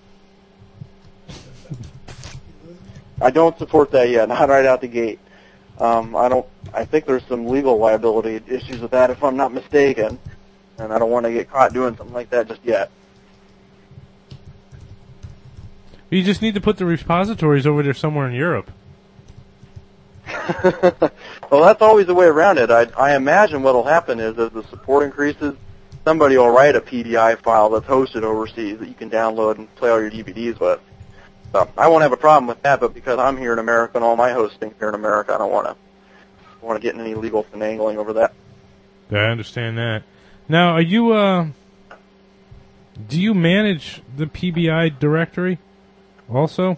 I don't support that yet, not right out the gate. I think there's some legal liability issues with that if I'm not mistaken. And I don't want to get caught doing something like that just yet. You just need to put the repositories over there somewhere in Europe. Well, that's always the way around it. I imagine what will happen is as the support increases, somebody will write a PBI file that's hosted overseas that you can download and play all your DVDs with. So I won't have a problem with that, but because I'm here in America and all my hosting here in America, I don't want to get in any legal finagling over that. Yeah, I understand that. Now, are you do you manage the PBI directory also?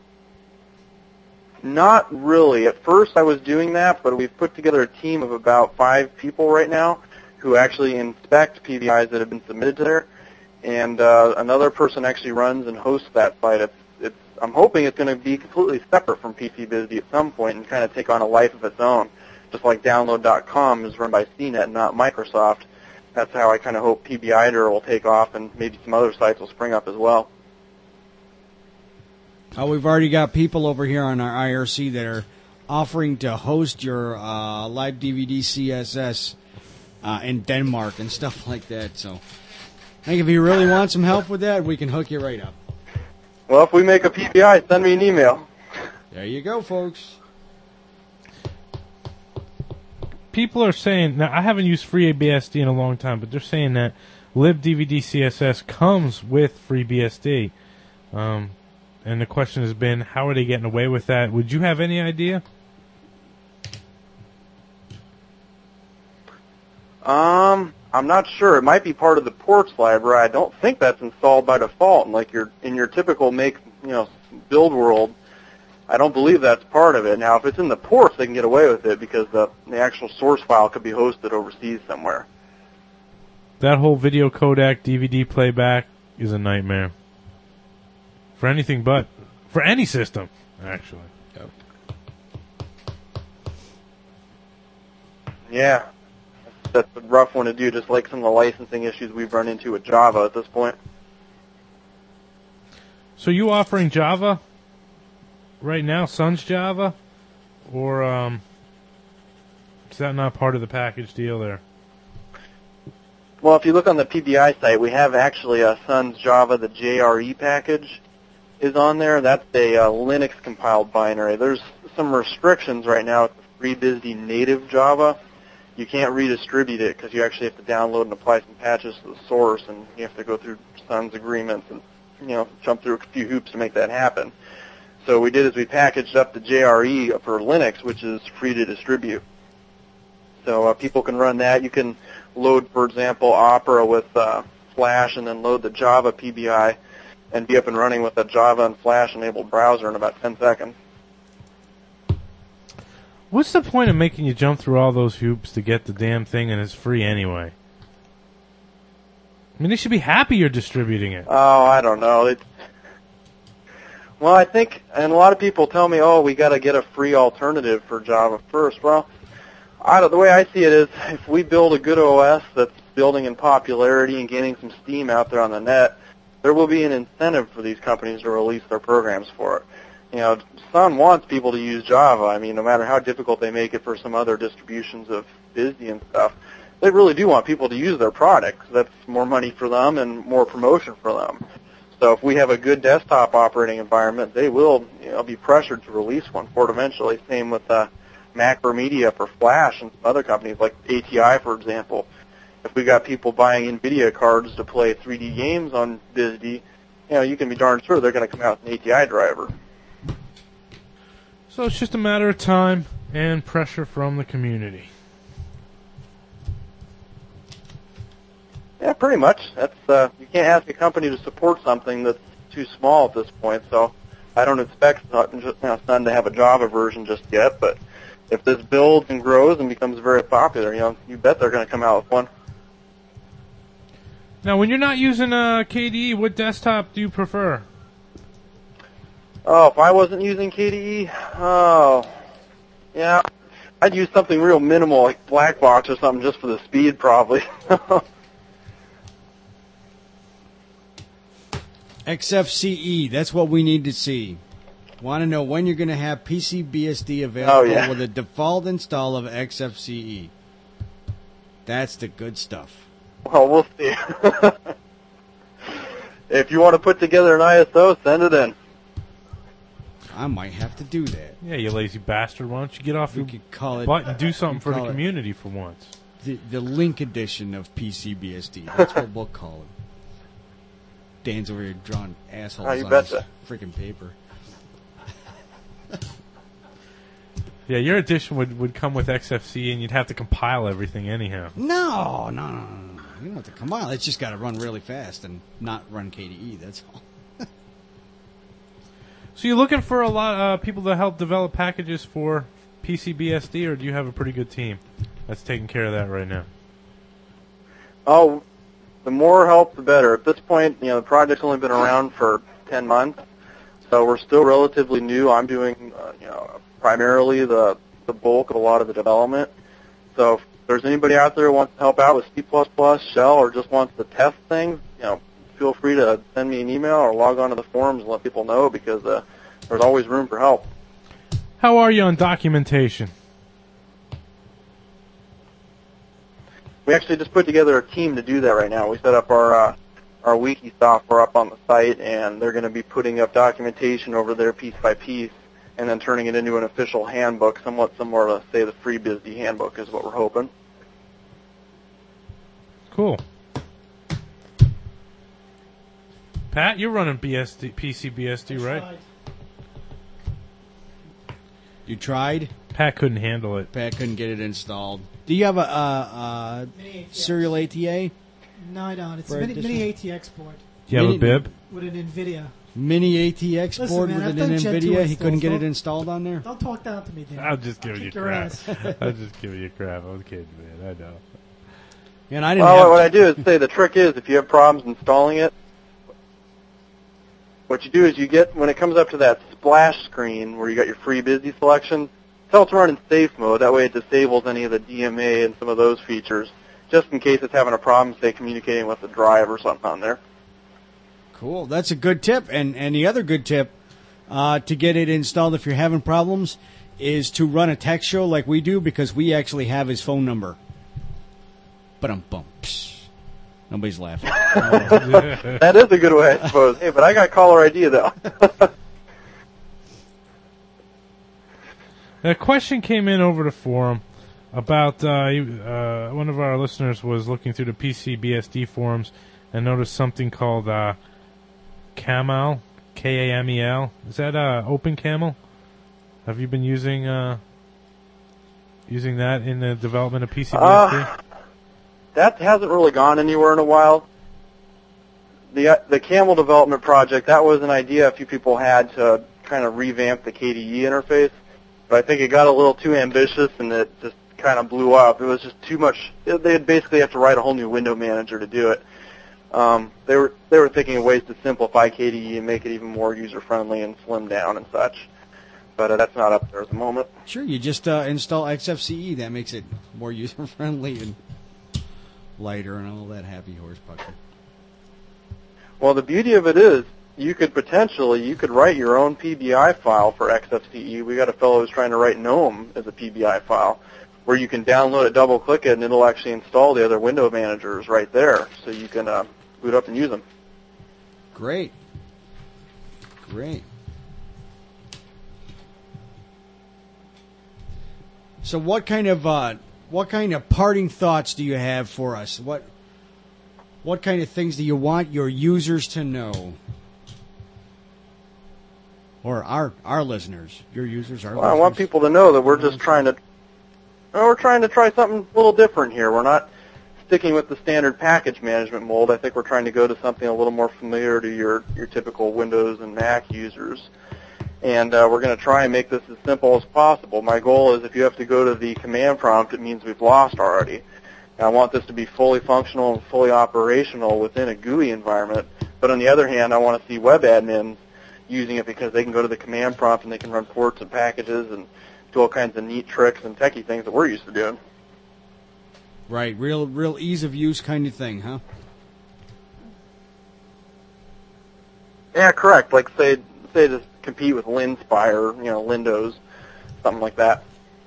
Not really. At first I was doing that, but we've put together a team of about 5 people right now who actually inspect PBIs that have been submitted to there. And another person actually runs and hosts that site. I'm hoping it's going to be completely separate from PCBSD at some point and kind of take on a life of its own, just like Download.com is run by CNET, not Microsoft. That's how I kind of hope PBIder will take off, and maybe some other sites will spring up as well. We've already got people over here on our IRC that are offering to host your live DVD CSS in Denmark and stuff like that. So I think if you really want some help with that, we can hook you right up. Well, if we make a PBI, send me an email. There you go, folks. People are saying, now I haven't used FreeBSD in a long time, but they're saying that libDVD CSS comes with FreeBSD. And the question has been, how are they getting away with that? Would you have any idea? I'm not sure. It might be part of the ports library. I don't think that's installed by default. And like in your typical build world, I don't believe that's part of it. Now, if it's in the ports, they can get away with it because the actual source file could be hosted overseas somewhere. That whole video codec, DVD playback is a nightmare. For anything but. For any system, actually. Yep. Yeah. That's a rough one to do, just like some of the licensing issues we've run into with Java at this point. So you offering Java right now, Sun's Java? Or is that not part of the package deal there? Well, if you look on the PBI site, we have actually a Sun's Java, the JRE package is on there. That's a Linux compiled binary. There's some restrictions right now with the FreeBSD native Java. You can't redistribute it because you actually have to download and apply some patches to the source, and you have to go through Sun's agreements and jump through a few hoops to make that happen. So what we did is we packaged up the JRE for Linux, which is free to distribute. So people can run that. You can load, for example, Opera with Flash and then load the Java PBI and be up and running with a Java and Flash-enabled browser in about 10 seconds. What's the point of making you jump through all those hoops to get the damn thing and it's free anyway? I mean, they should be happy you're distributing it. Oh, I don't know. Well, I think, and a lot of people tell me, we got to get a free alternative for Java first. Well, the way I see it is, if we build a good OS that's building in popularity and gaining some steam out there on the net, there will be an incentive for these companies to release their programs for it. Sun wants people to use Java. I mean, no matter how difficult they make it for some other distributions of BSD and stuff, they really do want people to use their products. That's more money for them and more promotion for them. So if we have a good desktop operating environment, they will be pressured to release one for it eventually. Same with Macromedia for Flash and some other companies like ATI, for example. If we got people buying NVIDIA cards to play 3D games on BSD, you can be darn sure they're going to come out with an ATI driver. So it's just a matter of time and pressure from the community. Yeah, pretty much. That's you can't ask a company to support something that's too small at this point. So I don't expect Sun to have a Java version just yet. But if this builds and grows and becomes very popular, you bet they're going to come out with one. Now, when you're not using KDE, what desktop do you prefer? Oh, if I wasn't using KDE, yeah, I'd use something real minimal like Blackbox or something just for the speed, probably. XFCE, that's what we need to see. Want to know when you're going to have PCBSD available with a default install of XFCE. That's the good stuff. Well, we'll see. If you want to put together an ISO, send it in. I might have to do that. Yeah, you lazy bastard. Why don't you get off your call it, butt and do something for the community for once? The Link edition of PCBSD. That's what we'll call it. Dan's over here drawing assholes on his freaking paper. Yeah, your edition would come with XFCE, and you'd have to compile everything anyhow. No. You don't have to compile. It's just got to run really fast and not run KDE. That's all. So you're looking for a lot of people to help develop packages for PCBSD, or do you have a pretty good team that's taking care of that right now? Oh, the more help, the better. At this point, the project's only been around for 10 months, so we're still relatively new. I'm doing, primarily the bulk of a lot of the development. So if there's anybody out there who wants to help out with C++, Shell, or just wants to test things, feel free to send me an email or log on to the forums and let people know, because there's always room for help. How are you on documentation? We actually just put together a team to do that right now. We set up our wiki software up on the site, and they're going to be putting up documentation over there piece by piece, and then turning it into an official handbook, somewhat similar to, say, the FreeBSD handbook is what we're hoping. Cool. Pat, you're running PCBSD, right? You tried? Pat couldn't handle it. Pat couldn't get it installed. Do you have a serial ATA? No, I don't. It's a mini ATX board. Do you have a bib? With an NVIDIA. Mini ATX board with an NVIDIA? He couldn't get it installed on there? Don't talk down to me, Dan. I'll just give you crap. I'll just give you crap. I'm kidding, man. I know. And I didn't what I do is say the trick is if you have problems installing it, what you do is you get, when it comes up to that splash screen where you got your FreeBSD selection, tell it to run in safe mode. That way it disables any of the DMA and some of those features, just in case it's having a problem, say, communicating with the drive or something on there. Cool. That's a good tip. And the other good tip to get it installed if you're having problems is to run a text show like we do, because we actually have his phone number. Ba-dum-bum. Nobody's laughing. That is a good way, I suppose. Hey, but I got caller ID, though. A question came in over the forum about one of our listeners was looking through the PCBSD forums and noticed something called Camel, Kamel. Is that OpenCamel? Have you been using that in the development of PCBSD? That hasn't really gone anywhere in a while. The Camel development project, that was an idea a few people had to kind of revamp the KDE interface, but I think it got a little too ambitious and it just kind of blew up. It was just too much. They'd basically have to write a whole new window manager to do it. They were thinking of ways to simplify KDE and make it even more user-friendly and slim down and such, but that's not up there at the moment. Sure, you just install XFCE. That makes it more user-friendly and lighter and all that happy horse pucker. Well, the beauty of it is you could write your own PBI file for XFCE. We got a fellow who's trying to write GNOME as a PBI file, where you can download it, double-click it, and it'll actually install the other window managers right there, so you can boot up and use them. Great. So what kind of parting thoughts do you have for us? What kind of things do you want your users to know? Or our listeners, your users, our listeners. I want people to know that we're just trying to try something a little different here. We're not sticking with the standard package management mold. I think we're trying to go to something a little more familiar to your typical Windows and Mac users. And we're going to try and make this as simple as possible. My goal is if you have to go to the command prompt, it means we've lost already. And I want this to be fully functional and fully operational within a GUI environment. But on the other hand, I want to see web admins using it because they can go to the command prompt and they can run ports and packages and do all kinds of neat tricks and techie things that we're used to doing. Right, real ease of use kind of thing, huh? Yeah, correct. Like say to compete with Linspire, Lindows, something like that.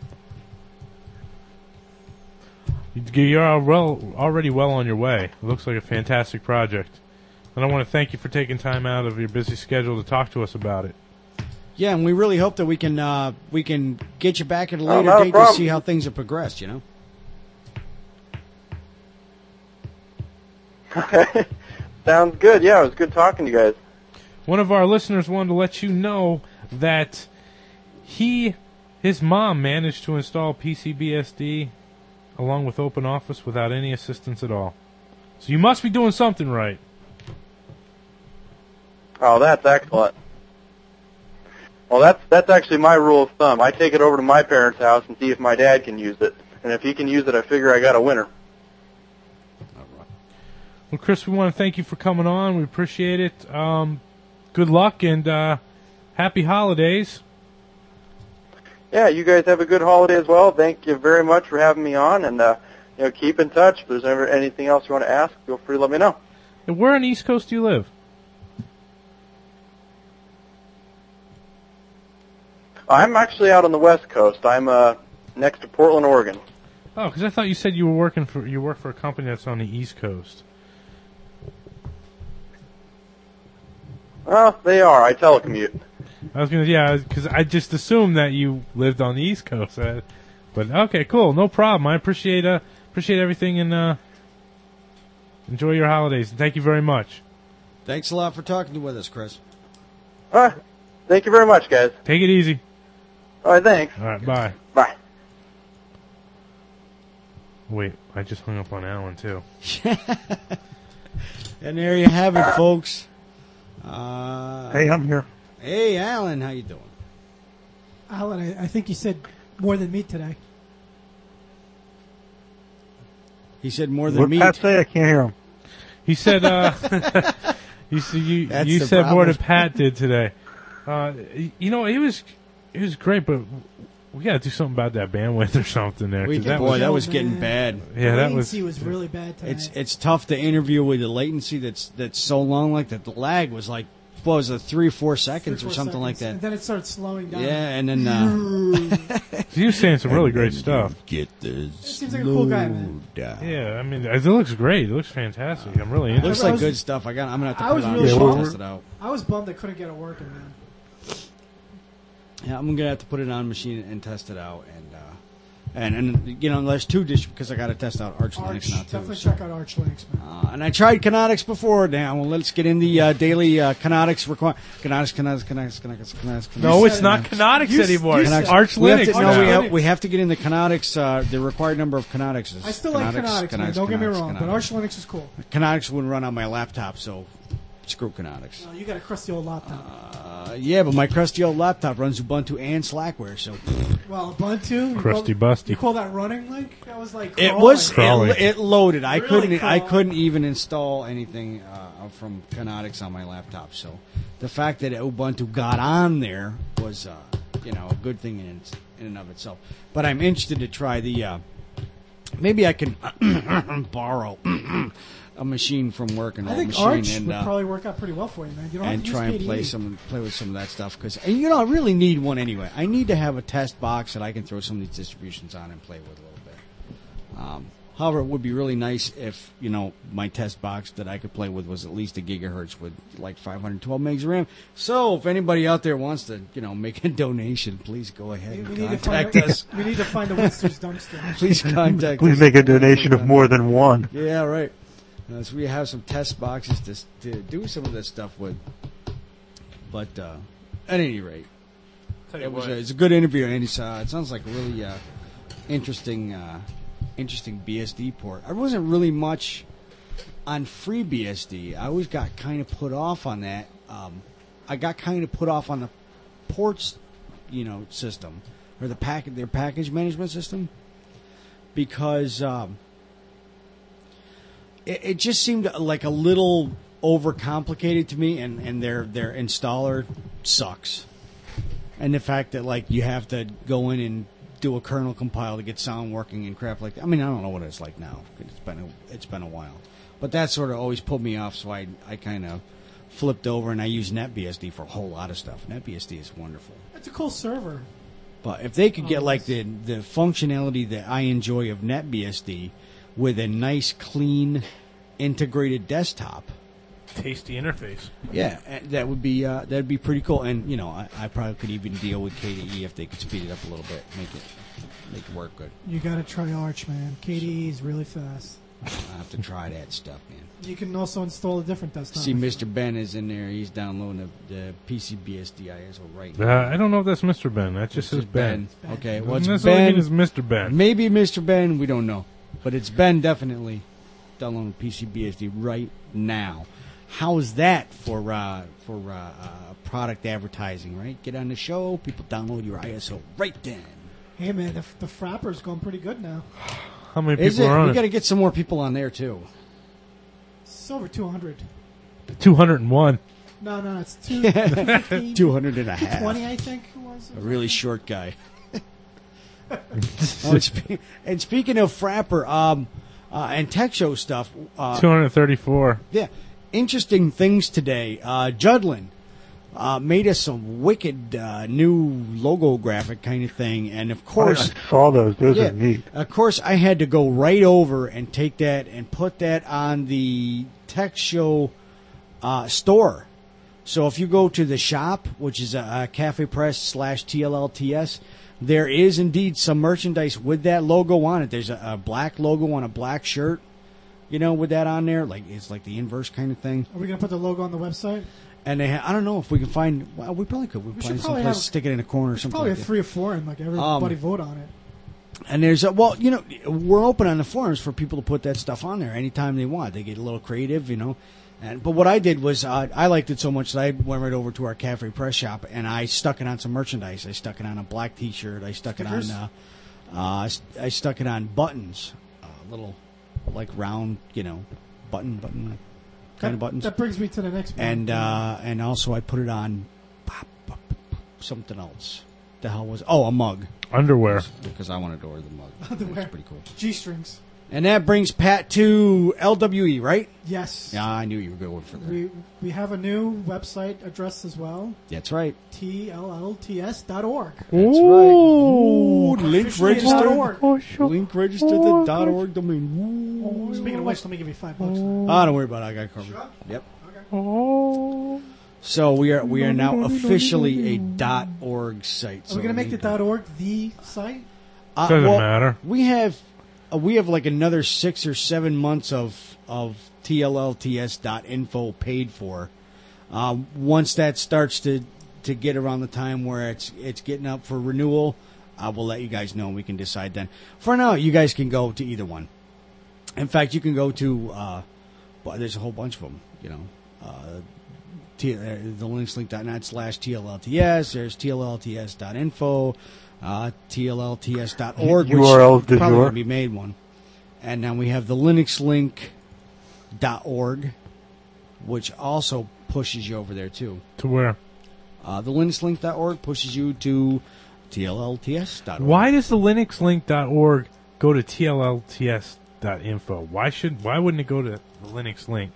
You're already well on your way. It looks like a fantastic project. And I want to thank you for taking time out of your busy schedule to talk to us about it. Yeah, and we really hope that we can get you back at a later date to see how things have progressed, Okay. Sounds good. Yeah, it was good talking to you guys. One of our listeners wanted to let you know that his mom managed to install PCBSD along with OpenOffice without any assistance at all. So you must be doing something right. Oh, that's excellent. Well, that's actually my rule of thumb. I take it over to my parents' house and see if my dad can use it. And if he can use it, I figure I got a winner. Well, Chris, we want to thank you for coming on. We appreciate it. Good luck and happy holidays. Yeah, you guys have a good holiday as well. Thank you very much for having me on, and keep in touch. If there's ever anything else you want to ask, feel free to let me know. And where on the East Coast do you live? I'm actually out on the West Coast. I'm next to Portland, Oregon. Oh, because I thought you said you work for a company that's on the East Coast. Well, they are. I telecommute. I was because I just assumed that you lived on the East Coast. But okay, cool, no problem. I appreciate everything, and enjoy your holidays. And thank you very much. Thanks a lot for talking with us, Chris. Thank you very much, guys. Take it easy. All right, thanks. All right, bye. Bye. Wait, I just hung up on Alan too. And there you have it, folks. Hey, I'm here. Hey, Alan, how you doing? Alan, I think you said more than me today. He said more than What me. Pat say? I can't hear him. He said, you said more than Pat did today. It was great, but we got to do something about that bandwidth or something there. That was getting bad. Yeah, the that latency was really bad tonight. It's tough to interview with the latency that's so long. Like that, the lag was like, what was it, 3 or 4 seconds or something like that. And then it started slowing down. Yeah, and then he was saying some really great stuff. Get this. Seems like a cool guy, man. Yeah, I mean, it looks great. It looks fantastic. I'm really into it. Looks like good stuff. I'm gonna have to put it on really and test it out. I was bummed I couldn't get it working, man. Yeah, I'm gonna have to put it on machine and test it out, and there's two dishes because I got to test out Arch Linux now too. Definitely check out Arch Linux, man. And I tried Canonics before. Now, well, let's get in the daily Canonics requirement. Canonics. No, it's not Canonics anymore. It's Arch Linux. We have to get in the Canonics. The required number of Canonics. I still like Canonics, man. Don't get me wrong, but Arch Linux is cool. Canonics wouldn't run on my laptop, so screw Canonics. No, you got a crusty old laptop. Yeah, but my crusty old laptop runs Ubuntu and Slackware, so. Well, Ubuntu, crusty busty. You call that running? Like that was like crawling. It loaded. I Really couldn't even install anything from Canonics on my laptop. So the fact that Ubuntu got on there was a good thing in and of itself. But I'm interested to try the. Maybe I can borrow a machine from work, and I think Arch would probably work out pretty well for you, man. You don't have to try use and play with some of that stuff because I really need one anyway. I need to have a test box that I can throw some of these distributions on and play with a little bit. However, it would be really nice if my test box that I could play with was at least a gigahertz with like 512 megs of RAM. So if anybody out there wants to make a donation, please go ahead and contact us. We need to find a Winster's dumpster. Please contact us. Please make a donation of more than one. Yeah, right. So we have some test boxes to do some of this stuff with. But at any rate, it's a good interview, and it sounds like a really interesting BSD port. I wasn't really much on FreeBSD. I always got kind of put off on that. I got kind of put off on the ports, system or their package management system because. It just seemed like a little overcomplicated to me, and their installer sucks. And the fact that you have to go in and do a kernel compile to get sound working and crap like that. I mean, I don't know what it's like now. It's been a while, but that sort of always put me off. So I kind of flipped over and I use NetBSD for a whole lot of stuff. NetBSD is wonderful. It's a cool server. But if they could get the functionality that I enjoy of NetBSD. With a nice, clean, integrated desktop, tasty interface. Yeah, that'd be pretty cool. And I probably could even deal with KDE if they could speed it up a little bit, make it work good. You got to try Arch, man. KDE is really fast. I have to try that stuff, man. You can also install a different desktop. See, Mr. Ben is in there. He's downloading the PCBSD ISO right now. I don't know if that's Mr. Ben. That just says Ben. Okay, well, it's Ben. Is Mr. Ben. Maybe Mr. Ben. We don't know. But it's Ben definitely downloading PCBSD right now. How is that for product advertising, right? Get on the show, people download your ISO right then. Hey, man, the Frapper's going pretty good now. How many people are on it? We got to get some more people on there, too. It's over 200. 201. No, it's 215. 200 and a half. 220, I think it was. A really short guy. And speaking of Frapper and tech show stuff, 234. Yeah, interesting things today. Judlin made us some wicked new logo graphic kind of thing. And of course, I saw those. Those are neat. Of course, I had to go right over and take that and put that on the Tech Show store. So if you go to the shop, which is Cafe Press /TLLTS, there is indeed some merchandise with that logo on it. There's a black logo on a black shirt, with that on there. Like it's like the inverse kind of thing. Are we going to put the logo on the website? And I don't know if we can find. Well, we probably could. We find someplace to stick it in a corner or something. Probably like a 3 or 4, and like everybody vote on it. And there's we're open on the forums for people to put that stuff on there anytime they want. They get a little creative, But what I did was I liked it so much that I went right over to our Cafe Press shop and I stuck it on some merchandise. I stuck it on a black T-shirt. I stuck it on. I stuck it on buttons, little like round, button kind of buttons. That brings me to the next point. And also I put it on something else. The hell was a mug. Underwear. Because I wanted to order the mug. Underwear. That's pretty cool. G-strings. And that brings Pat to LWE, right? Yes. Yeah, I knew you were going for that. We have a new website address as well. That's right. TLLTS.org. That's right. Ooh, link registered. Link registered the .org domain. Ooh. Speaking of which, let me give you $5. Don't worry about it. I got it covered. Sure? Yep. Okay. So we are now officially a .org site. Are we going to make the .org the site? Doesn't matter. We have like another 6 or 7 months of TLLTS.info paid for. Once that starts to get around the time where it's getting up for renewal, I will let you guys know and we can decide then. For now, you guys can go to either one. In fact, you can go to there's a whole bunch of them, the linuxlink.net /TLLTS. There's TLLTS.info. TLLTS.org, which URL du probably jour. going to be made one. And now we have the linuxlink.org, which also pushes you over there too. To where? The linuxlink.org pushes you to TLLTS.org. Why does the linuxlink.org go to TLLTS.info? Why wouldn't it go to the Linux link?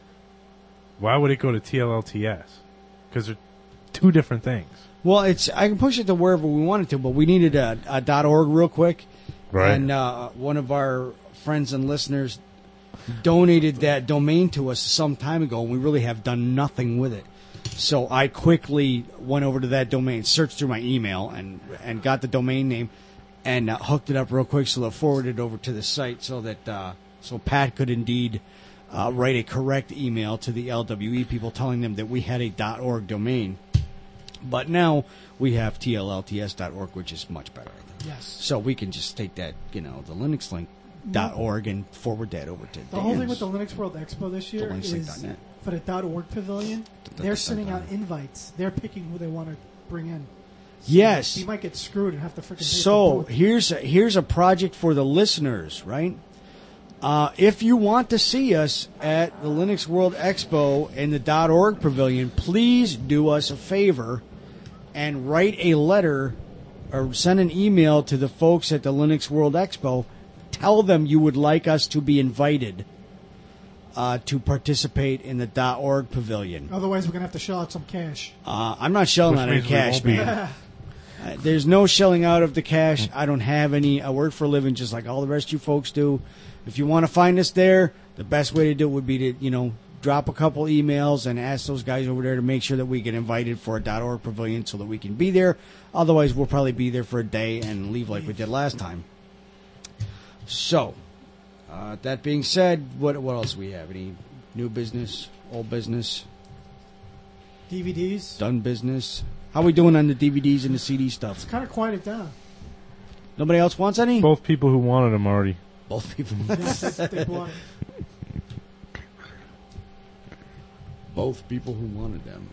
Why would it go to TLLTS? Because they're two different things. Well, I can push it to wherever we want it to, but we needed a .org real quick. Right. And one of our friends and listeners donated that domain to us some time ago, and we really have done nothing with it. So I quickly went over to that domain, searched through my email, and got the domain name, and hooked it up real quick so that forwarded it over to the site so that so Pat could indeed write a correct email to the LWE people telling them that we had a .org domain. But now we have TLLTS.org, which is much better. Yes. So we can just take that, the linuxlink.org and forward that over to the whole thing with the Linux World Expo this year is for the .org pavilion, they're sending out invites. They're picking who they want to bring in. So yes. You might get screwed and have to freaking pay So for here's a project for the listeners, right? If you want to see us at the Linux World Expo in the .org pavilion, please do us a favor and write a letter or send an email to the folks at the Linux World Expo. Tell them you would like us to be invited to participate in the .org pavilion. Otherwise, we're going to have to shell out some cash. I'm not shelling out any cash, man. There's no shelling out of the cash. I don't have any. I work for a living just like all the rest of you folks do. If you want to find us there, the best way to do it would be to, drop a couple emails and ask those guys over there to make sure that we get invited for a .org pavilion so that we can be there. Otherwise, we'll probably be there for a day and leave like we did last time. So, that being said, what else do we have? Any new business, old business? DVDs? Done business? How we doing on the DVDs and the CD stuff? It's kind of quieted down. Nobody else wants any? Both people who wanted them already. Both people. Yes, they bought it. Both people who wanted them.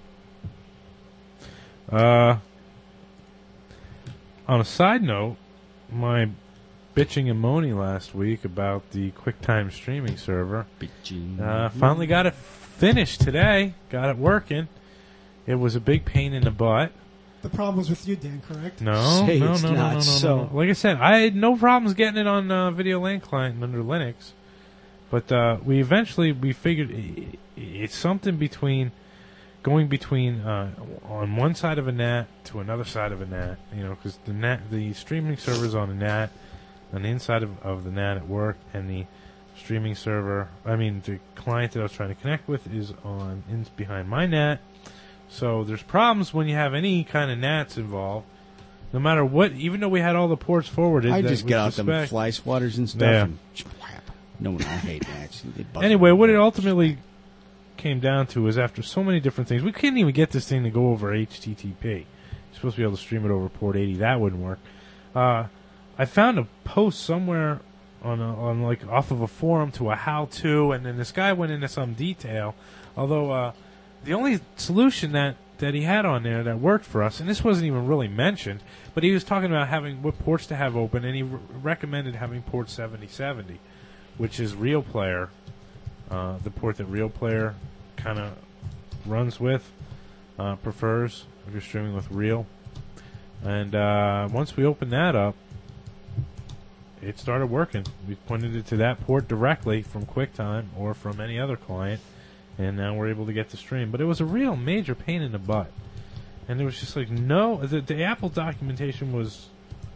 On a side note, my bitching and moaning last week about the QuickTime streaming server finally got it finished today. Got it working. It was a big pain in the butt. The problem was with you, Dan, correct? No. So. Like I said, I had no problems getting it on Video LAN client under Linux. But we figured it's something between going between on one side of a NAT to another side of a NAT, because the streaming server's on a NAT, on the inside of the NAT at work, and the streaming server, the client that I was trying to connect with is behind my NAT. So there's problems when you have any kind of NATs involved. No matter what, even though we had all the ports forwarded, I just get out them fly swatters and stuff. Yeah. And no one, I hate NATs. Anyway, what it ultimately came down to is after so many different things, we couldn't even get this thing to go over HTTP. You're supposed to be able to stream it over port 80. That wouldn't work. I found a post somewhere on off of a forum to a how-to, and then this guy went into some detail. Although the only solution that he had on there that worked for us, and this wasn't even really mentioned, but he was talking about having what ports to have open, and he recommended having port 7070, which is Real Player, the port that Real Player kind of runs with, prefers if you're streaming with Real. And once we opened that up, it started working. We pointed it to that port directly from QuickTime or from any other client, and now we're able to get the stream. But it was a real major pain in the butt. And it was just like, no, the Apple documentation was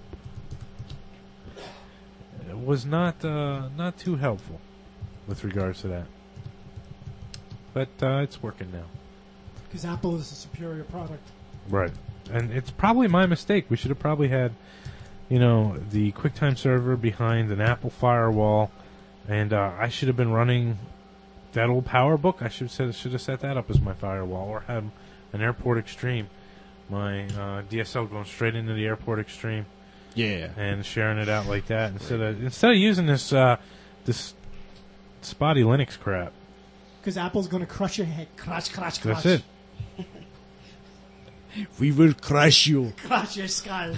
not too helpful with regards to that. But it's working now. Because Apple is a superior product. Right. And it's probably my mistake. We should have probably had, the QuickTime server behind an Apple firewall, and I should have been running that old PowerBook. I should have set that up as my firewall, or had an Airport Extreme, my DSL going straight into the Airport Extreme. Yeah. And sharing it out like that instead of using this spotty Linux crap. Because Apple's going to crush your head. Crush. That's it. We will crush you. Crush your skull.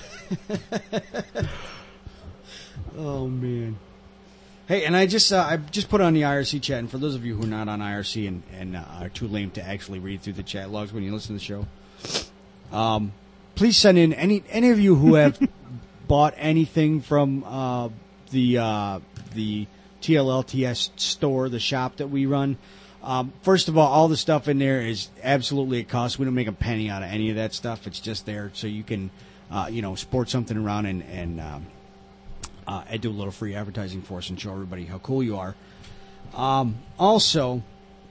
Oh, man. Hey, and I just put on the IRC chat, and for those of you who are not on IRC and are too lame to actually read through the chat logs when you listen to the show, please send in any of you who have bought anything from the TLLTS store, the shop that we run. First of all the stuff in there is absolutely a cost. We don't make a penny out of any of that stuff. It's just there so you can, sport something around and do a little free advertising for us and show everybody how cool you are. Also,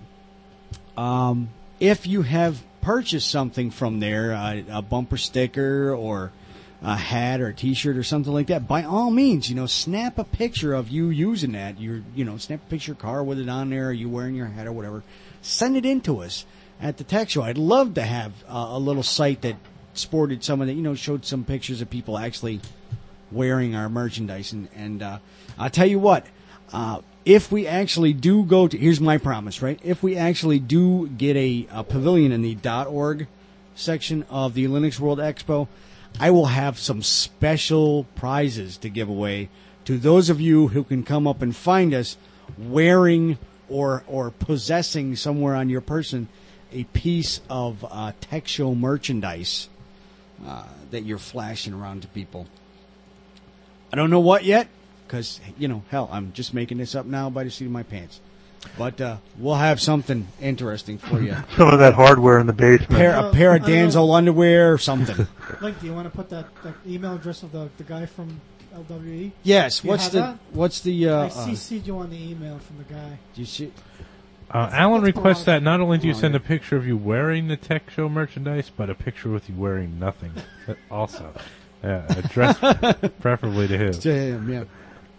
if you have purchased something from there, a bumper sticker or a hat or a T-shirt or something like that, by all means, snap a picture of you using that. Snap a picture of your car with it on there, or you wearing your hat or whatever. Send it in to us at the Tech Show. I'd love to have a little site that sported some of the, showed some pictures of people actually wearing our merchandise. And I'll tell you what, if we actually do go to, here's my promise, right? If we actually do get a pavilion in the .org section of the Linux World Expo, I will have some special prizes to give away to those of you who can come up and find us wearing or possessing somewhere on your person a piece of Tech Show merchandise that you're flashing around to people. I don't know what yet, because, hell, I'm just making this up now by the seat of my pants. But we'll have something interesting for you. Some of that hardware in the basement. A pair of Danzel underwear or something. Link, do you want to put that email address of the guy from LWE? Yes. Do What's the? I CC'd you on the email from the guy. Do you see? Alan requests that not only do you send a picture of you wearing the Tech Show merchandise, but a picture with you wearing nothing. Also, addressed preferably to him. To him, yeah.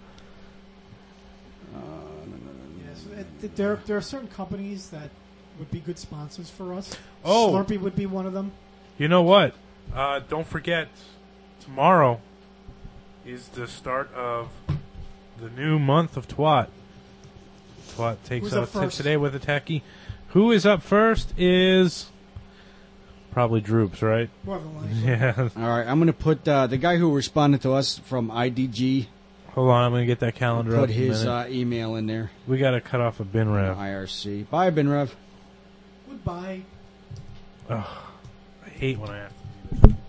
There are certain companies that would be good sponsors for us. Oh. Slurpee would be one of them. You know what? Don't forget, tomorrow is the start of the new month of Twat. Twat takes out tip today with a techie. Who is up first is probably Droops, right? More than likely. Yeah. All right, I'm going to put the guy who responded to us from IDG. Hold on, I'm going to get that calendar up. Put his email in there. We got to cut off a BinRev. IRC. Bye, BinRev. Goodbye. Ugh, I hate when I have to do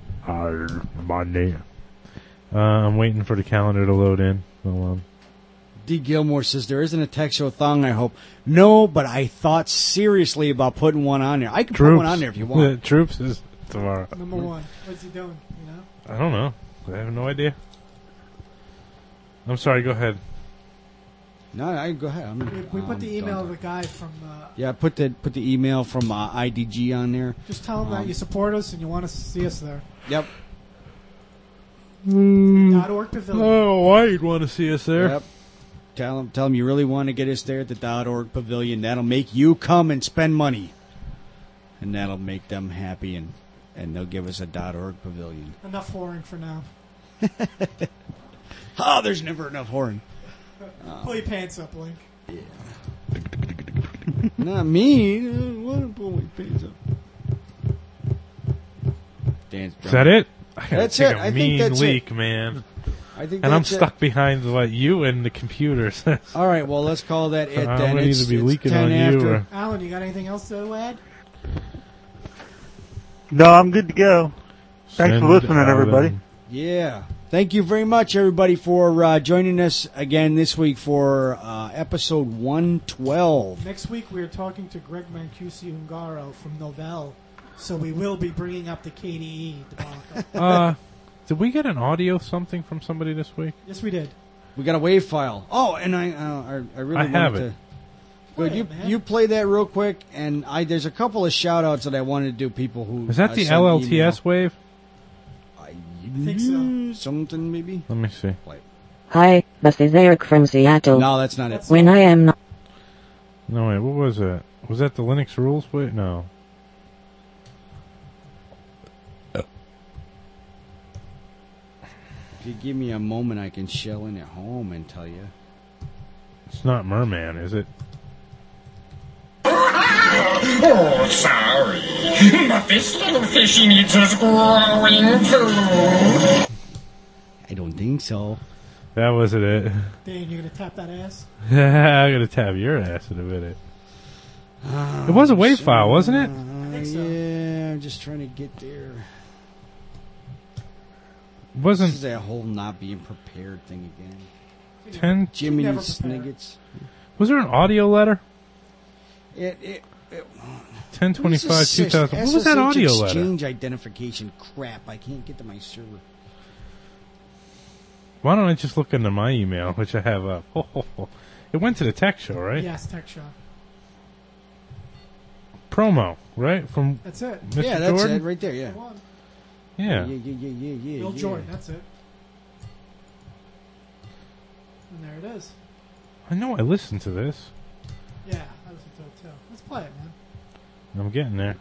this. My name. I'm waiting for the calendar to load in. Hold on. D. Gilmore says, there isn't a tech show thong, I hope. No, but I thought seriously about putting one on there. I can put one on there if you want. Troops is tomorrow. Number one. What's he doing? You know? I don't know. I have no idea. I'm sorry, go ahead. No, go ahead. We put the email of the guy from... yeah, put the email from IDG on there. Just tell him that you support us and you want to see us there. Yep. .org Pavilion. Oh, why you'd want to see us there? Yep. Tell him you really want to get us there at the .org Pavilion. That'll make you come and spend money. And that'll make them happy, and they'll give us a .org Pavilion. Enough whoring for now. Oh, there's never enough whoring. Pull your pants up, Link. Yeah. Not me. I don't want to pull my pants up. Dance. Is that it? That's take it. A I mean think that's leak, it. Man. I think and I'm that's stuck behind you and the computers. All right, well, let's call that it then. I'm going to either be leaking on you or... Alan, you got anything else to add? No, I'm good to go. Thanks for listening, everybody. Yeah. Thank you very much, everybody, for joining us again this week for episode 112. Next week, we're talking to Greg Mancusi-Ungaro from Novell, so we will be bringing up the KDE debacle. Did we get an audio something from somebody this week? Yes, we did. We got a WAV file. Oh, and I really have wanted it. Good. You play that real quick, and there's a couple of shout-outs that I wanted to do. People who is that the sent LLTS email. wave? I think so. Something maybe. Let me see. Hi, this is Eric from Seattle. No, that's not it. When I am not. No, wait, what was that? Was that the Linux rules wave? No. If you give me a moment, I can shell in at home and tell you. It's not Merman, is it? Oh, sorry. But this little fishy needs his growing food. I don't think so. That wasn't it. Dan, you're going to tap that ass? I'm going to tap your ass in a minute. It was a WAV file, wasn't it? I think so. Yeah, I'm just trying to get there. Wasn't This is that whole not being prepared thing again. 10? Jimmy never Sniggets. Was there an audio letter? It 1025 2000. What was that audio letter? Exchange identification crap. I can't get to my server. Why don't I just look into my email, which I have up? It went to the tech show, right? Yes, Tech Show. Promo, right? From That's it. Mr. Yeah, that's Jordan? it right there. Yeah. Come on. Yeah. Yeah. Bill Jordan, that's it. And there it is. I know I listened to this. Yeah, I listened to it too. Let's play it, man. I'm getting there.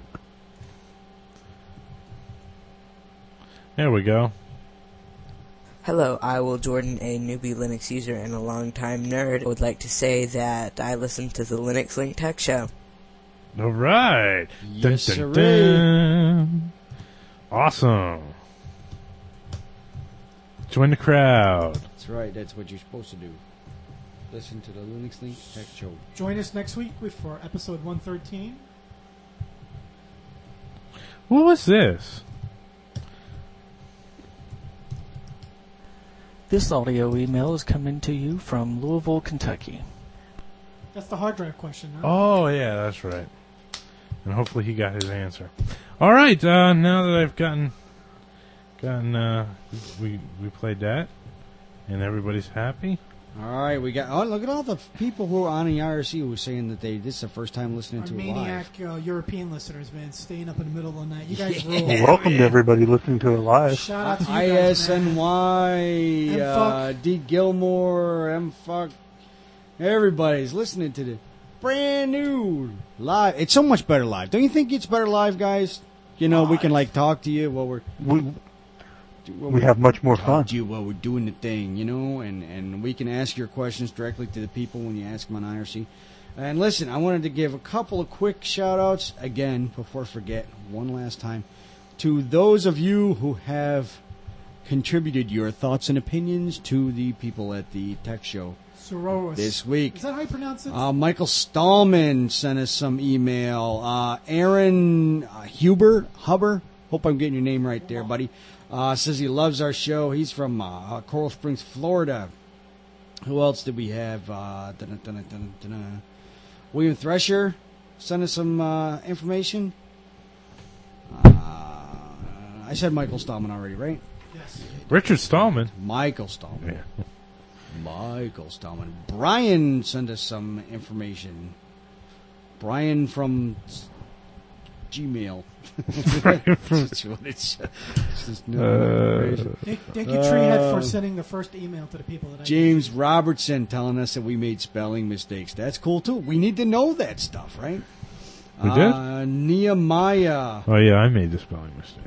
There we go. Hello, I Will Jordan, a newbie Linux user and a longtime nerd, would like to say that I listen to the Linux Link Tech Show. All right. Yes, dun, sirree. dun. Awesome. Join the crowd. That's right. That's what you're supposed to do. Listen to the Linux Link Tech Show. Join us next week for episode 113. What was this? This audio email is coming to you from Louisville, Kentucky. That's the hard drive question, huh? Oh, yeah, that's right. And hopefully he got his answer. All right, now that I've gotten, we played that, and everybody's happy. All right, we got. Oh, look at all the people who are on the IRC who are saying that this is the first time listening Our to it maniac live. European listeners, man, staying up in the middle of the night. You guys rule. Well, welcome to everybody listening to it live. Shout out to you guys, man. ISNY, M-fuck. D. Gilmore, M-fuck. Everybody's listening to the brand new live. It's so much better live. Don't you think it's better live, guys? You know, we can like talk to you while we have much more fun. To you while we're doing the thing, you know, and we can ask your questions directly to the people when you ask them on IRC. And listen, I wanted to give a couple of quick shout-outs, again, before I forget, one last time, to those of you who have contributed your thoughts and opinions to the people at the tech show Sororos. this week. Is that how you pronounce it? Michael Stallman sent us some email. Aaron Huber, hope I'm getting your name right there, buddy. Says he loves our show. He's from Coral Springs, Florida. Who else did we have? William Thresher sent us some information. I said Michael Stallman already, right? Yes. Richard Stallman. Michael Stallman. Yeah. Michael Stallman. Brian sent us some information. Brian from Gmail. That's what it's just Thank you, Treehead, for sending the first email to the people that I James Robertson telling us that we made spelling mistakes. That's cool too. We need to know that stuff, right? We did? Nehemiah. Oh, yeah, I made the spelling mistake.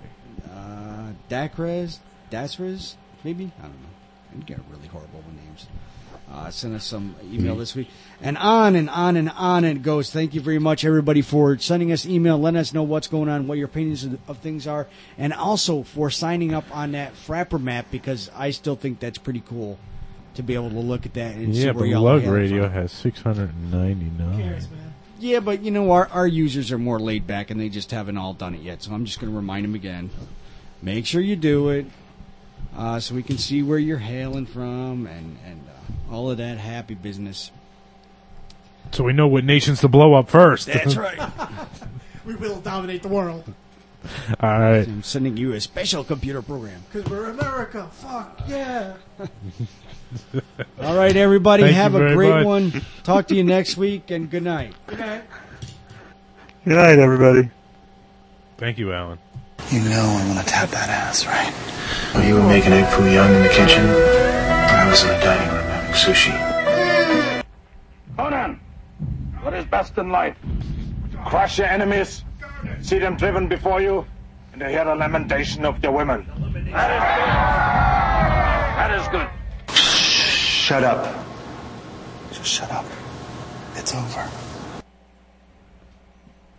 Dasrez, maybe? I don't know. I get really horrible with names. Sent us some email this week. And on and on and on it goes. Thank you very much, everybody, for sending us email, letting us know what's going on, what your opinions of things are, and also for signing up on that Frapper map, because I still think that's pretty cool to be able to look at that and see where y'all Lug hail Radio from. has 699. Who cares, man? Yeah, but, you know, our users are more laid back, and they just haven't all done it yet, so I'm just going to remind them again. Make sure you do it so we can see where you're hailing from and all of that happy business. So we know what nations to blow up first. That's right. We will dominate the world. All right. I'm sending you a special computer program. Because we're America. Fuck yeah. All right, everybody. Thank have you a very great much. one. Talk to you next week, and good night. Good night. Good night, everybody. Thank you, Alan. You know I'm gonna tap that ass, right? Well, you were making egg foo young in the kitchen. I was in the dining room having sushi. Conan, what is best in life? Crush your enemies, see them driven before you, and to hear the lamentation of your women. That is good. Shut up. Just shut up. It's over.